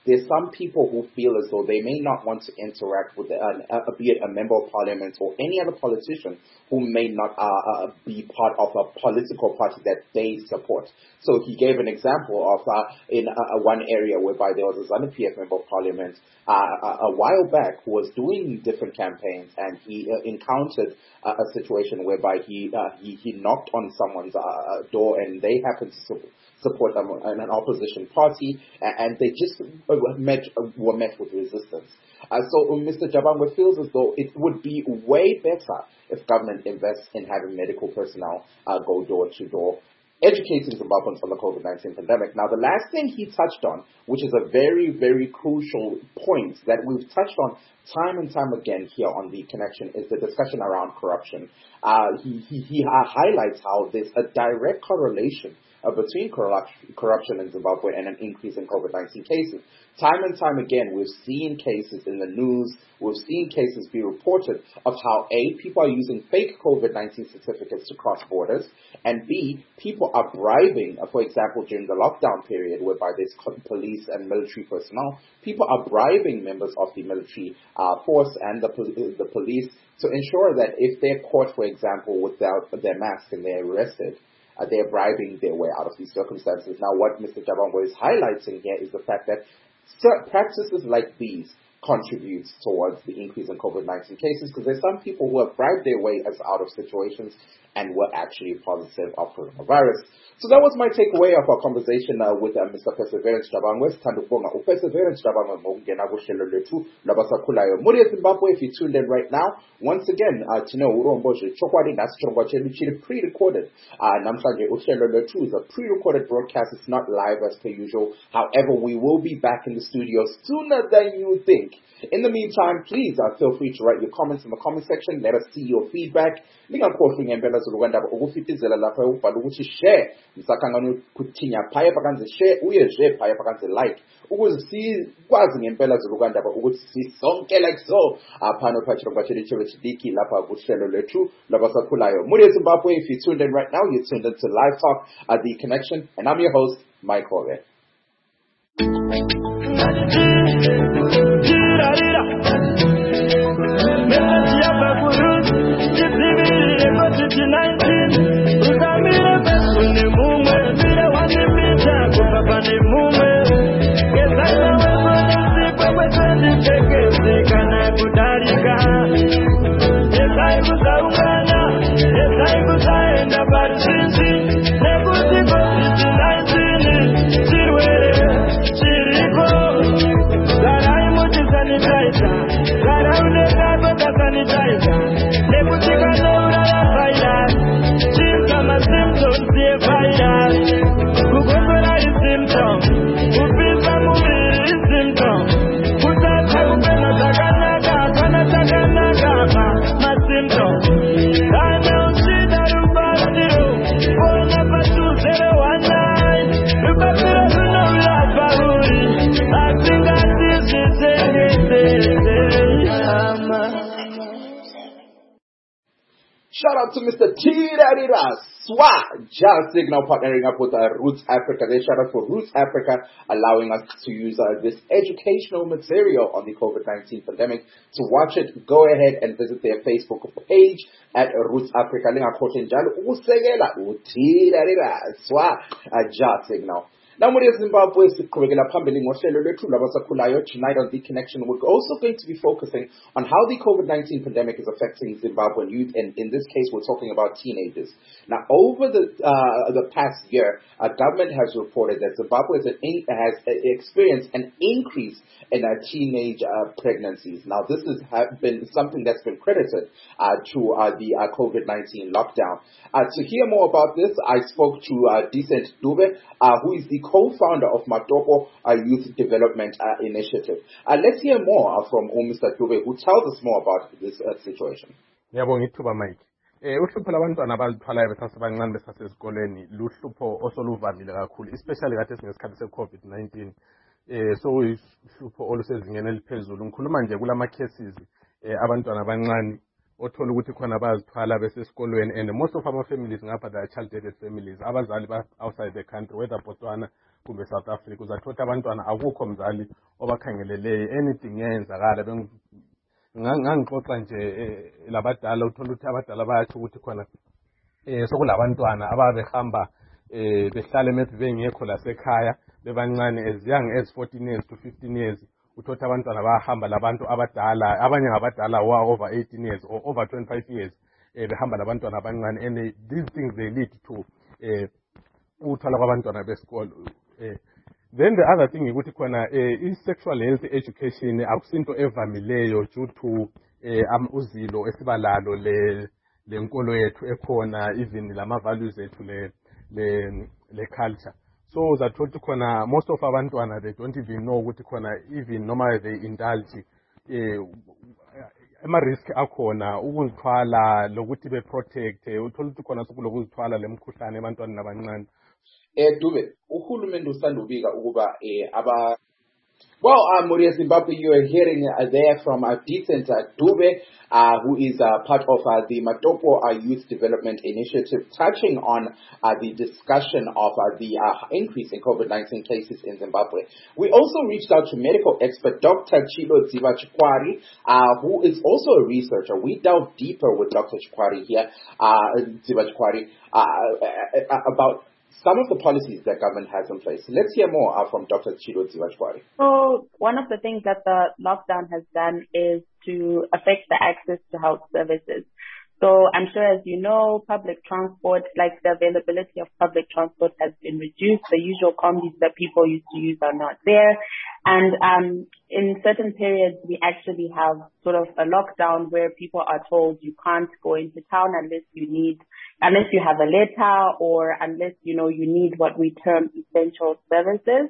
there's some people who feel as though they may not want to interact with, an, uh, be it a member of parliament or any other politician who may not uh, uh, be part of a political party that they support. So he gave an example of uh, in uh, one area whereby there was a ZANU P F member of parliament uh, a, a while back who was doing different campaigns, and he uh, encountered uh, a situation whereby he, uh, he he knocked on someone's uh, door, and they happened to support support um, an opposition party, and they just met, were met with resistance. Uh, so Mister Jabangwe feels as though it would be way better if government invests in having medical personnel uh, go door to door, educating Zimbabweans on the COVID nineteen pandemic. Now, the last thing he touched on, which is a very, very crucial point that we've touched on time and time again here on The Connection, is the discussion around corruption. Uh, he he, he uh, highlights how there's a direct correlation Uh, between corruption, corruption in Zimbabwe and an increase in COVID nineteen cases. Time and time again, we've seen cases in the news, we've seen cases be reported of how A, people are using fake COVID nineteen certificates to cross borders, and B, people are bribing, uh, for example, during the lockdown period whereby there's police and military personnel, people are bribing members of the military uh, force and the, the police to ensure that if they're caught, for example, without their mask and they're arrested, Uh, they're bribing their way out of these circumstances. Now, what Mister Jabangwe is highlighting here is the fact that certain practices like these contribute towards the increase in COVID nineteen cases, because there's some people who have bribed their way as out of situations and were actually positive of coronavirus. So that was my takeaway of our conversation uh, with uh, Mister Perseverance Jabangwe. Sithanda ukubonga uPerseverance Jabangwe ngokungena kuhlelo lwethu labasakhulayo. Muri eZimbabwe, if you tuned in right now, once again, uh, Tino Uromboje Chokwadi Nasichongwa Chelu Chili pre-recorded. Uh, Namhlanje uhlelo lwethu is a pre-recorded broadcast. It's not live as per usual. However, we will be back in the studio sooner than you think. In the meantime, please uh, feel free to write your comments in the comment section. Let us see your feedback. Lingakhohlwa ngempela zolukandaba ukufitizela lapha ubhala ukuthi share msakangano kuthinya phaya pakanze share uye je phaya pakanze like ukuze sikwazi ngempela zolukandaba ukuthi sisonke like so aphano phachiro kwacheli chelo chidiki lapha kuhlelo lethu labasakhulayo. Muri eZimbabwe, if you tuned in right now, you're tuned into Live Talk at The Connection, and I'm your host, Mike Hore. Shout out to Mister Tirarira Swa Jazz Signal partnering up with uh, Roots Africa. They shout out for Roots Africa, allowing us to use uh, this educational material on the COVID nineteen pandemic. To watch it, go ahead and visit their Facebook page at Roots Africa. Swa Jazz Signal. Now, muri eZimbabwe siqhubekela phambili ngohlelo lwethu labasakhulayo. Tonight on The Connection, we're also going to be focusing on how the COVID nineteen pandemic is affecting Zimbabwean youth, and in this case, we're talking about teenagers. Now, over the uh, the past year, our government has reported that Zimbabwe has, in, has experienced an increase in uh, teenage uh, pregnancies. Now, this has been something that's been credited uh, to uh, the uh, COVID nineteen lockdown. Uh, to hear more about this, I spoke to uh, Decent Dube, uh, who is the co-founder of Matoko uh, Youth Development uh, Initiative. Uh, let's hear more uh, from Mister Dube, who tells us more about this uh, situation. Ngiyabonga ithuba Mike. Eh uhlupho labantwana abazithwalayo besasebancane besasesikoleni luhlupho osoluvamile kakhulu, especially kade singesikhathi se-COVID nineteen. Eh so uhlupho olusezingeni eliphezulu. Ngikhuluma nje kulama cases eh abantwana abancane othola ukuthi khona bazithwala besesikolweni, and most of our families ngapha they are child-aided families. Abazali ba outside the country, whether Botswana, kumbe South Africa uzathola ukuthi abantwana akukho mzali obakhangeleleyo anything yenzakala. Ngangixoxa nje labadala uthola ukuthi abadala bayathi ukuthi khona eh sokulabantwana ababehamba eh behlala maybe bengekho lasekhaya bebancane as young as fourteen years to fifteen years. Uthola abantwana bahamba labantu abadala, abanye ngabadala wa over eighteen years or over twenty-five years eh behamba labantwana abancane, and these things they lead to eh uthola kwabantwana besikolo. eh Then the other thing ukuthi khona eh i-sexual health education akusinto evamileyo due to eh uzilo esibalalo le lenkolo yethu ekhona, even lama values ethu le le le culture. So that ukuthi khona most of abantwana they don't even know ukuthi khona even noma they indulge eh ama risk akhona ukuzithwala lokuthi be protect, uthola ukuthi khona sokulokuzithwala lemkhuhlane ebantwaneni abancane. Eh Dube, uhulumende usanda ubika ukuba eh aba Well, uh, Moria Zimbabwe, you are hearing uh, there from uh, Decent uh, Dube, uh, who is uh, part of uh, the Matopo uh, Youth Development Initiative, touching on uh, the discussion of uh, the uh, increase in COVID nineteen cases in Zimbabwe. We also reached out to medical expert Doctor Chilo Dzivachikwari, uh, who is also a researcher. We delved deeper with Doctor Chikwari here, uh, Dzivachikwari, uh, uh, about some of the policies that government has in place. Let's hear more uh, from Doctor Chilo Dzivachikwari. So one of the things that the lockdown has done is to affect the access to health services. So I'm sure, as you know, public transport, like the availability of public transport has been reduced. The usual combis that people used to use are not there. And um, in certain periods, we actually have sort of a lockdown where people are told you can't go into town unless you need, unless you have a letter or unless, you know, you need what we term essential services.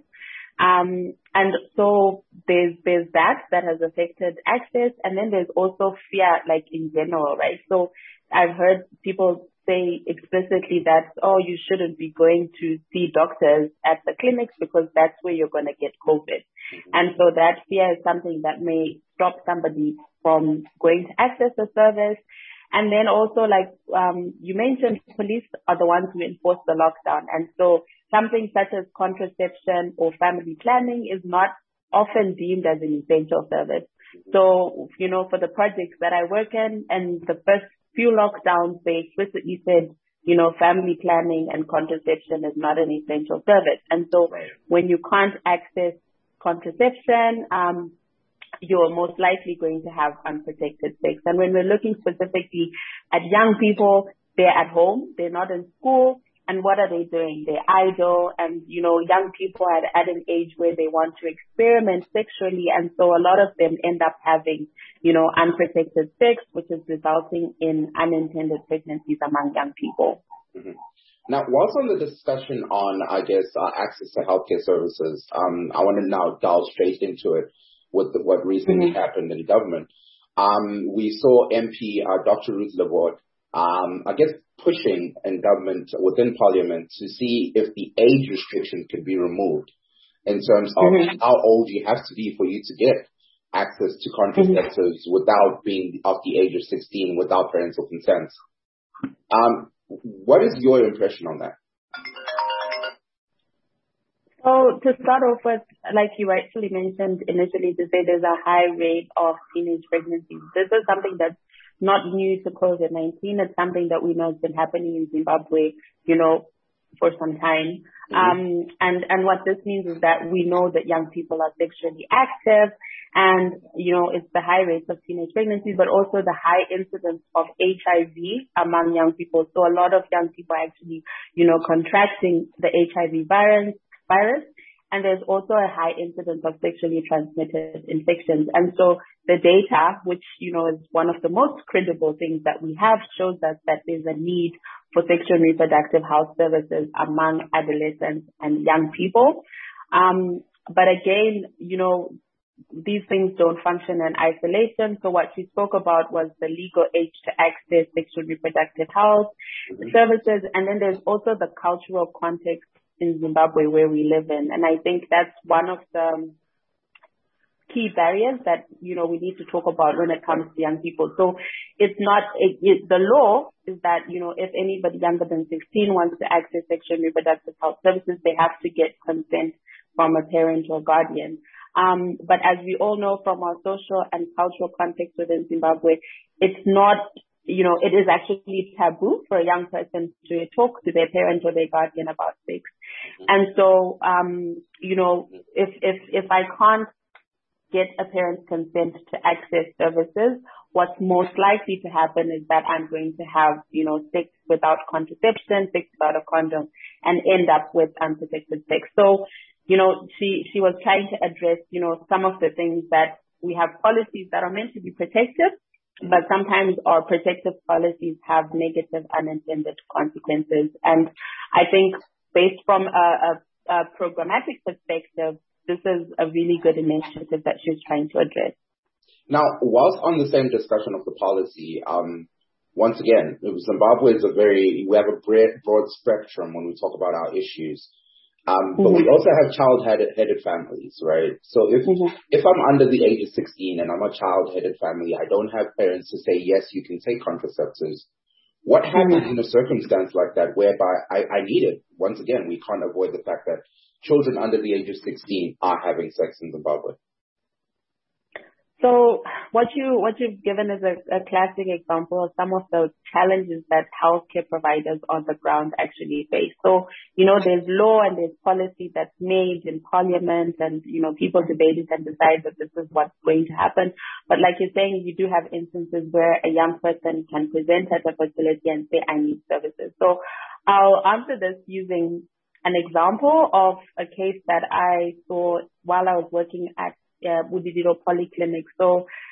Um, and so there's, there's that, that has affected access. And then there's also fear, like in general, right? So I've heard people say explicitly that, oh, you shouldn't be going to see doctors at the clinics because that's where you're going to get COVID. And so that fear is something that may stop somebody from going to access the service. And then also, like um, you mentioned, police are the ones who enforce the lockdown. And so something such as contraception or family planning is not often deemed as an essential service. So, you know, for the projects that I work in and the first few lockdowns, they explicitly said, you know, family planning and contraception is not an essential service. And so when you can't access contraception, um, you're most likely going to have unprotected sex. And when we're looking specifically at young people, they're at home, they're not in school. And what are they doing? They're idle, and, you know, young people are at an age where they want to experiment sexually. And so a lot of them end up having, you know, unprotected sex, which is resulting in unintended pregnancies among young people. Mm-hmm. Now, whilst on the discussion on, I guess, uh, access to healthcare services, um, I want to now delve straight into it with the, what recently mm-hmm. happened in the government. Um, we saw M P uh, Doctor Ruth Levort, um, I guess, pushing in government within parliament to see if the age restriction could be removed in terms of mm-hmm. how old you have to be for you to get access to contraceptives mm-hmm. without being of the age of sixteen, without parental consent. Um, what is your impression on that? So to start off with, like you rightfully mentioned initially, to say there's a high rate of teenage pregnancies. This is something that's not new to COVID nineteen. It's something that we know has been happening in Zimbabwe, you know, for some time. Mm-hmm. Um, and, and what this means is that we know that young people are sexually active, and, you know, it's the high rates of teenage pregnancies, but also the high incidence of H I V among young people. So a lot of young people are actually, you know, contracting the H I V virus, virus. And there's also a high incidence of sexually transmitted infections. And so the data, which, you know, is one of the most credible things that we have, shows us that there's a need for sexual and reproductive health services among adolescents and young people. Um, but again, you know, these things don't function in isolation. So what she spoke about was the legal age to access sexual and reproductive health mm-hmm. services. And then there's also the cultural context in Zimbabwe where we live in. And I think that's one of the key barriers that, you know, we need to talk about when it comes to young people. So it's not, it, it, the law is that, you know, if anybody younger than sixteen wants to access sexual and reproductive health services, they have to get consent from a parent or guardian. Um, but as we all know from our social and cultural context within Zimbabwe, it's not, you know, it is actually taboo for a young person to talk to their parent or their guardian about sex. And so, um, you know, if, if, if I can't get a parent's consent to access services, what's most likely to happen is that I'm going to have, you know, sex without contraception, sex without a condom, and end up with unprotected sex. So, you know, she, she was trying to address, you know, some of the things that we have policies that are meant to be protective, but sometimes our protective policies have negative unintended consequences. And I think based from a, a, a programmatic perspective, this is a really good initiative that she's trying to address. Now, whilst on the same discussion of the policy, um, once again, Zimbabwe is a very, we have a broad, broad spectrum when we talk about our issues. Um, but mm-hmm. we also have child-headed families, right? So if mm-hmm. if I'm under the age of sixteen and I'm a child-headed family, I don't have parents to say, yes, you can take contraceptives. What happens mm-hmm. in a circumstance like that whereby I, I need it? Once again, we can't avoid the fact that children under the age of sixteen are having sex in Zimbabwe. So what you what you've given is a, a classic example of some of the challenges that healthcare providers on the ground actually face. So, you know, there's law and there's policy that's made in parliament and, you know, people debate it and decide that this is what's going to happen. But like you're saying, you do have instances where a young person can present at a facility and say, I need services. So I'll answer this using an example of a case that I saw while I was working at Uh, Budidiro Polyclinic. So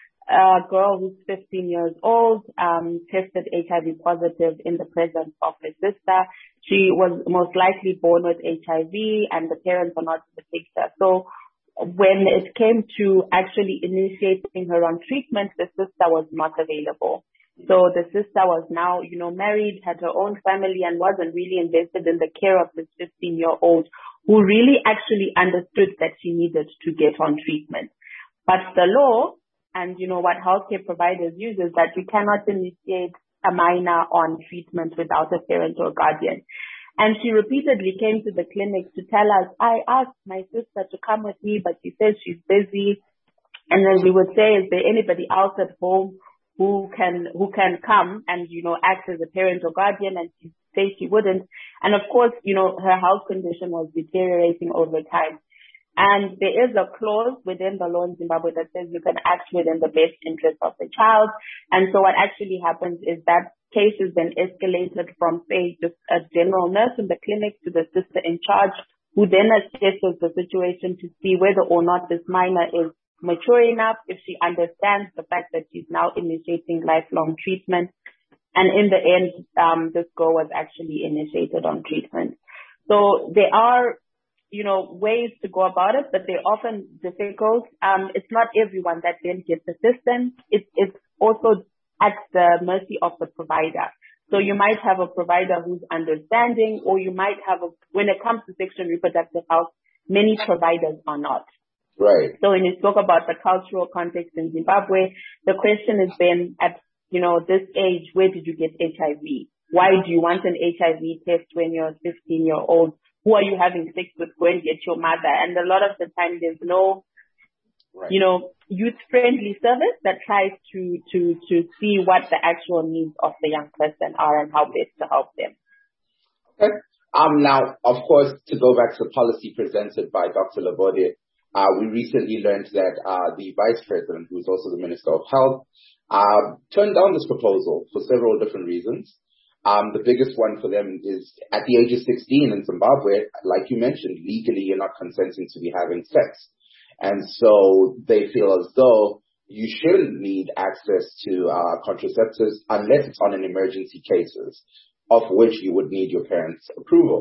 a girl who's fifteen years old um, tested H I V positive in the presence of her sister. She was most likely born with H I V and the parents are not in the picture. So when it came to actually initiating her on treatment, the sister was not available. So the sister was now, you know, married, had her own family and wasn't really invested in the care of this fifteen year old who really actually understood that she needed to get on treatment. But the law and, you know, what healthcare providers use is that you cannot initiate a minor on treatment without a parent or guardian. And she repeatedly came to the clinic to tell us, I asked my sister to come with me, but she says she's busy. And then we would say, is there anybody else at home who can, who can come and, you know, act as a parent or guardian? And she say she wouldn't. And of course, you know, her health condition was deteriorating over time. And there is a clause within the law in Zimbabwe that says you can act within the best interest of the child. And so what actually happens is that case is then escalated from, say, just a general nurse in the clinic to the sister in charge, who then assesses the situation to see whether or not this minor is mature enough, if she understands the fact that she's now initiating lifelong treatment. And in the end, um, this girl was actually initiated on treatment. So there are, you know, ways to go about it, but they're often difficult. Um, it's not everyone that then gets assistance. It's, it's also at the mercy of the provider. So you might have a provider who's understanding, or you might have a, when it comes to sexual and reproductive health, many providers are not. Right. So when you spoke about the cultural context in Zimbabwe, the question is then at, you know, this age, where did you get H I V? Why do you want an H I V test when you're fifteen year old? Who are you having sex with? Go and get your mother. And a lot of the time there's no, right. you know, youth friendly service that tries to, to, to see what the actual needs of the young person are and how best to help them. Okay. Um, now, of course, to go back to the policy presented by Doctor Labode, uh, we recently learned that, uh, the Vice President, who's also the Minister of Health, Uh, turned down this proposal for several different reasons. Um, the biggest one for them is at the age of sixteen in Zimbabwe, like you mentioned, legally you're not consenting to be having sex. And so they feel as though you shouldn't need access to uh, contraceptives unless it's on an emergency cases, of which you would need your parents' approval.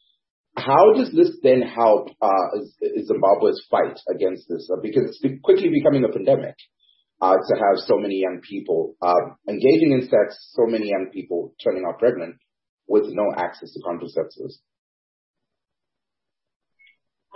How does this then help uh, Zimbabwe's fight against this? Uh, because it's quickly becoming a pandemic. Uh, to have so many young people uh, engaging in sex, so many young people turning out pregnant with no access to contraceptives?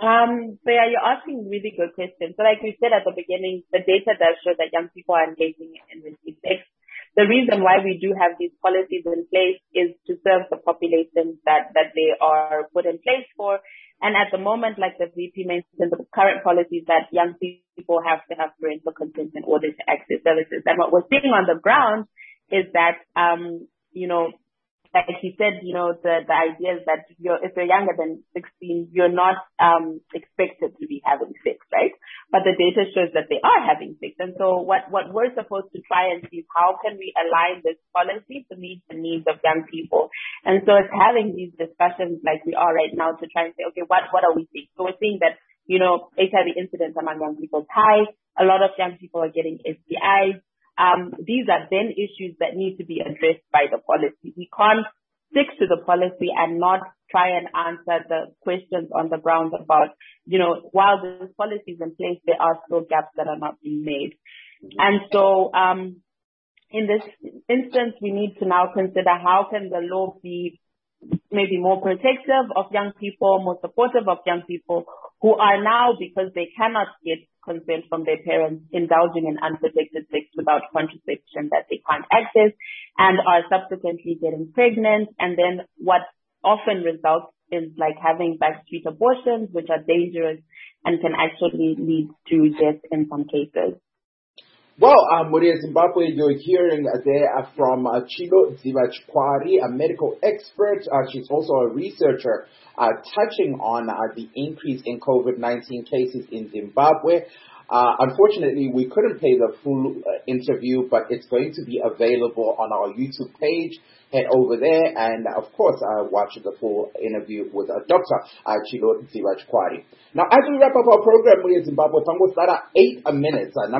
Um, so yeah, you're asking really good questions. So like we said at the beginning, the data does show that young people are engaging in risky sex. The reason why we do have these policies in place is to serve the populations that, that they are put in place for. And at the moment, like the V P mentioned, the current policies that young people have to have parental consent in order to access services. And what we're seeing on the ground is that, um, you know, like he said, you know, the, the idea is that you're, if you're younger than sixteen, you're not um, expected to be having sex, right? But the data shows that they are having sex. And so what, what we're supposed to try and see is how can we align this policy to meet the needs of young people. And so it's having these discussions like we are right now to try and say, okay, what, what are we seeing? So we're seeing that, you know, H I V incidence among young people is high. A lot of young people are getting S T Is. Um, these are then issues that need to be addressed by the policy. We can't stick to the policy and not try and answer the questions on the ground about, you know, while this policy is in place, there are still gaps that are not being made. And so, um, in this instance, we need to now consider how can the law be maybe more protective of young people, more supportive of young people who are now, because they cannot get consent from their parents, indulging in unprotected sex without contraception that they can't access, and are subsequently getting pregnant. And then what often results is like having backstreet abortions, which are dangerous and can actually lead to death in some cases. Well, um, Muria Zimbabwe, you're hearing uh, there uh, from uh, Chilo Zivachkwari, a medical expert. Uh, she's also a researcher uh, touching on uh, the increase in COVID nineteen cases in Zimbabwe. Uh, unfortunately, we couldn't play the full uh, interview, but it's going to be available on our YouTube page. Head over there and, of course, uh, watch the full interview with uh, Doctor Uh, Chilo Zivachkwari. Now, as we wrap up our program, Muria Zimbabwe, eight minutes. Uh,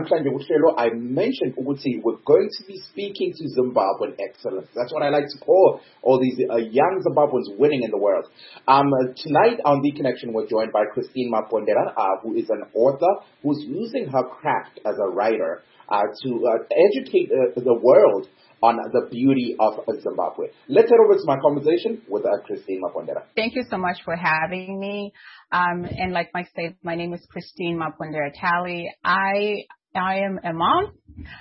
I mentioned Uguti, we're going to be speaking to Zimbabwean excellence. That's what I like to call all these uh, young Zimbabweans winning in the world. Um, uh, tonight on The Connection, we're joined by Christine Mapondera, uh, who is an author who's using her craft as a writer uh, to uh, educate uh, the world on the beauty of Zimbabwe. Let's head over to my conversation with uh, Christine Mapondera. Thank you so much for having me. Um, and like Mike said, my name is Christine Mapondera Tally. I I am a mom.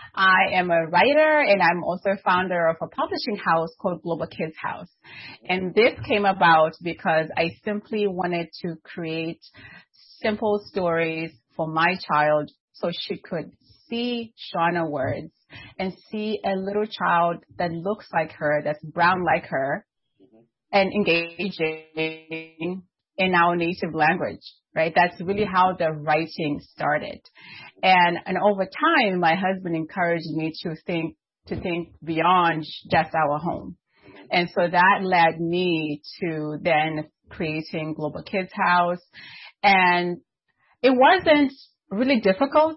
I am a writer, and I'm also founder of a publishing house called Global Kids House. And this came about because I simply wanted to create simple stories for my child so she could see Shauna words and see a little child that looks like her, that's brown like her, and engaging in our native language, right? That's really how the writing started. And and over time, my husband encouraged me to think to think beyond just our home. And so that led me to then creating Global Kids House. And it wasn't really difficult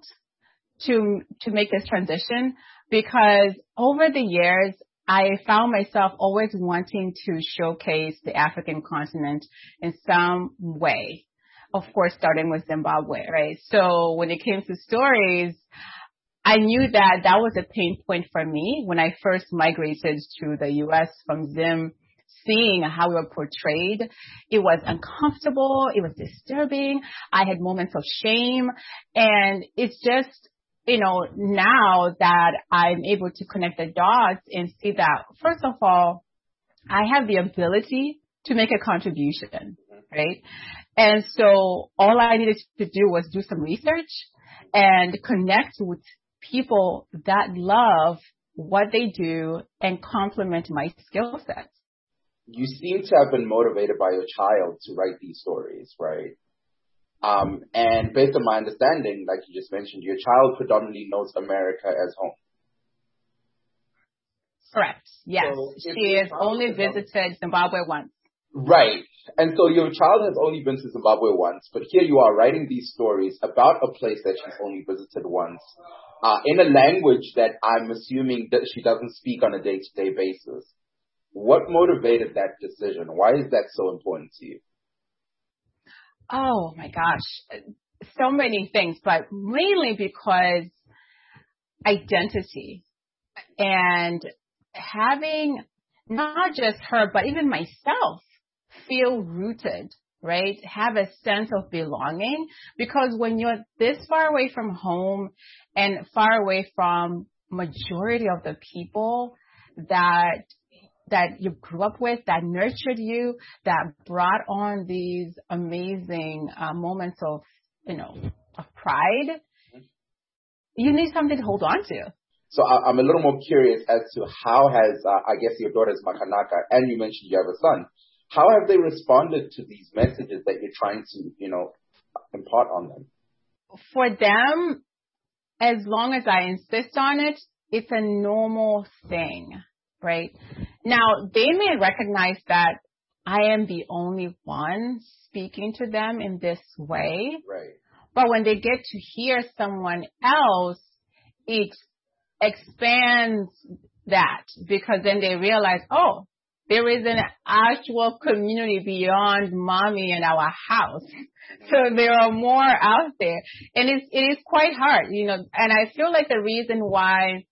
to to make this transition, because over the years, I found myself always wanting to showcase the African continent in some way. Of course, starting with Zimbabwe, right? So when it came to stories, I knew that that was a pain point for me when I first migrated to the U S from Zim. Seeing how we were portrayed, it was uncomfortable, it was disturbing. I had moments of shame, and it's just, you know, now that I'm able to connect the dots and see that, first of all, I have the ability to make a contribution, right? And so all I needed to do was do some research and connect with people that love what they do and complement my skill sets. You seem to have been motivated by your child to write these stories, right? Um, and based on my understanding, like you just mentioned, your child predominantly knows America as home. Correct. Yes. So she has only visited Zimbabwe once. Right. And so your child has only been to Zimbabwe once, but here you are writing these stories about a place that she's only visited once, uh, in a language that I'm assuming that she doesn't speak on a day-to-day basis. What motivated that decision? Why is that so important to you? Oh my gosh, so many things, but mainly because identity and having not just her, but even myself feel rooted right? Have a sense of belonging, because when you're this far away from home and far away from majority of the people that that you grew up with, that nurtured you, that brought on these amazing uh, moments of, you know, of pride, you need something to hold on to. So I, I'm a little more curious as to how has, uh, I guess your daughter's Makanaka, and you mentioned you have a son, how have they responded to these messages that you're trying to, you know, impart on them? For them, as long as I insist on it, it's a normal thing, right? Now, they may recognize that I am the only one speaking to them in this way. Right. But when they get to hear someone else, it expands that, because then they realize, oh, there is an actual community beyond mommy and our house. So there are more out there. And it's, it is quite hard, you know, and I feel like the reason why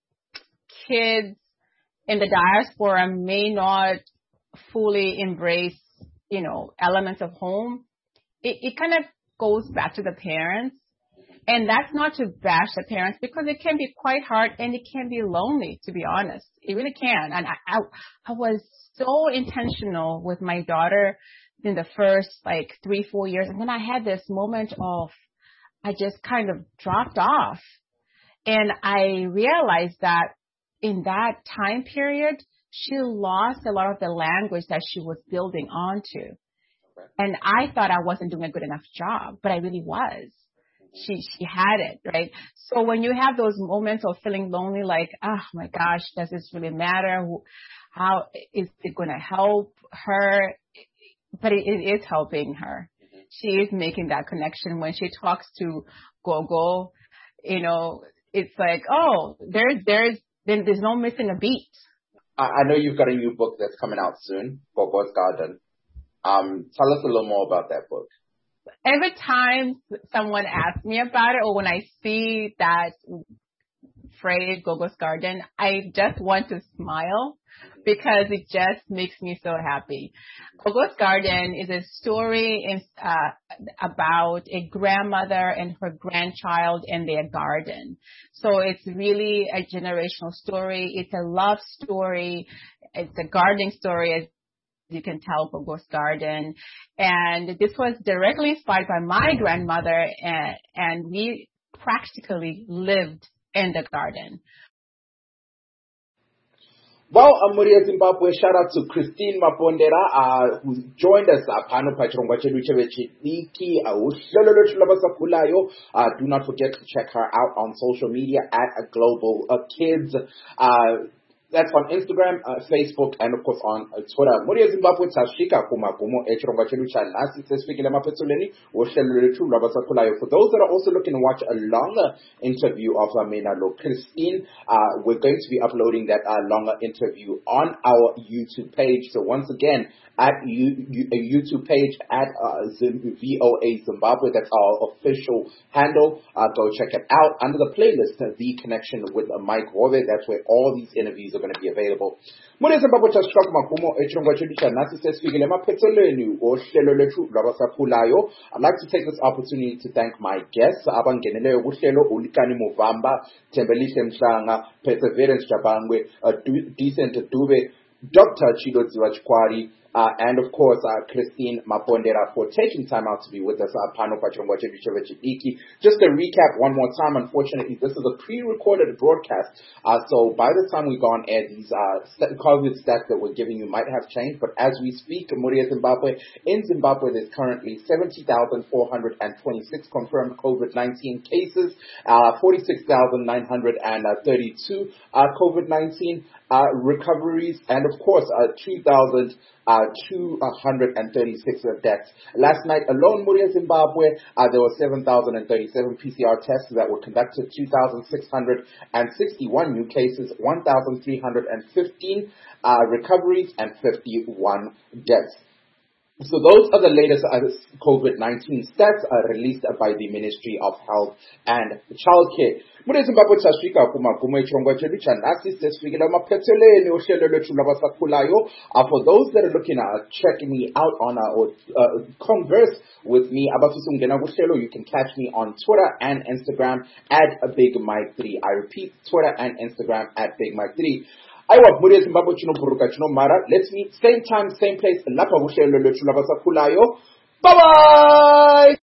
kids in the diaspora may not fully embrace, you know, elements of home, it, it kind of goes back to the parents. And that's not to bash the parents, because it can be quite hard and it can be lonely, to be honest. It really can. And I, I, I was so intentional with my daughter in the first like three, four years. And then I had this moment of, I just kind of dropped off. And I realized that in that time period, she lost a lot of the language that she was building onto. And I thought I wasn't doing a good enough job, but I really was. She, she had it, right? So when you have those moments of feeling lonely, like, oh my gosh, does this really matter? How is it going to help her? But it, it is helping her. She is making that connection. When she talks to Gogo, you know, it's like, oh, there's, there's, then there's no missing a beat. I, I know you've got a new book that's coming out soon, Gogo's Garden. Um, tell us a little more about that book. Every time someone asks me about it, or when I see that phrase, Gogo's Garden, I just want to smile, because it just makes me so happy. Gogo's Garden is a story in, uh, about a grandmother and her grandchild and their garden. So it's really a generational story. It's a love story. It's a gardening story, as you can tell, Gogo's Garden. And this was directly inspired by my grandmother, and, and we practically lived in the garden. Well, Amuria Zimbabwe, shout out to Christine Mapondera, uh, who joined us. Uh, do not forget to check her out on social media at Global uh, Kids. Uh, That's on Instagram, uh, Facebook, and of course on uh, Twitter. Muria Zimbabwe tashika kumagumo echirongo chedu cha nasi sesifikile maphethelweni wohlelo lwethu lwabasakhulayo. For those that are also looking to watch a longer interview of Amina Lo Christine, uh, we're going to be uploading that uh, longer interview on our YouTube page. So once again, at you, you, a YouTube page at uh, Zim, V O A Zimbabwe. That's our official handle. Uh, go check it out under the playlist, uh, The Connection with uh, Mike Wove. That's where all these interviews are going to be available. I'd like to take this opportunity to thank my guests, abangeneleyo kuhlelo uLikani Muvamba, Thembelihle Mhlanga, Perseverance Jabangwe, uh, Decent Dube, Doctor Chidodziwa Chikwari, Uh, and of course, uh, Christine Mapondera for taking time out to be with us. Just to recap one more time, unfortunately, this is a pre-recorded broadcast. Uh, so by the time we go on air, these uh, COVID stats that we're giving you might have changed. But as we speak, Muria Zimbabwe, in Zimbabwe, there's currently seventy thousand four hundred twenty-six confirmed COVID nineteen cases, uh, forty-six thousand nine hundred thirty-two uh, COVID nineteen uh, recoveries, and of course, uh, two thousand two hundred thirty-six deaths. Last night alone, Muria Zimbabwe, uh, there were seven thousand thirty-seven P C R tests that were conducted, two thousand six hundred sixty-one new cases, one thousand three hundred fifteen uh, recoveries, and fifty-one deaths. So those are the latest uh, COVID nineteen stats uh, released uh, by the Ministry of Health and Childcare. Muri Zimbabwe tasfika kumagumo echirongwa chedu chanhasi sesifikile maphetheleni ohlelo lwethu lwabasakhulayo. Uh, for those that are looking at uh, checking me out on uh, or uh, converse with me abafisa ukungena kuhlelo, you can catch me on Twitter and Instagram at Big Mike three. I repeat, Twitter and Instagram at Big Mike three. Aiwa muri Zimbabwe chino buruka chino mara. Let's meet same time, same place lapha kuhlelo lwethu lwabasakhulayo. Bye bye.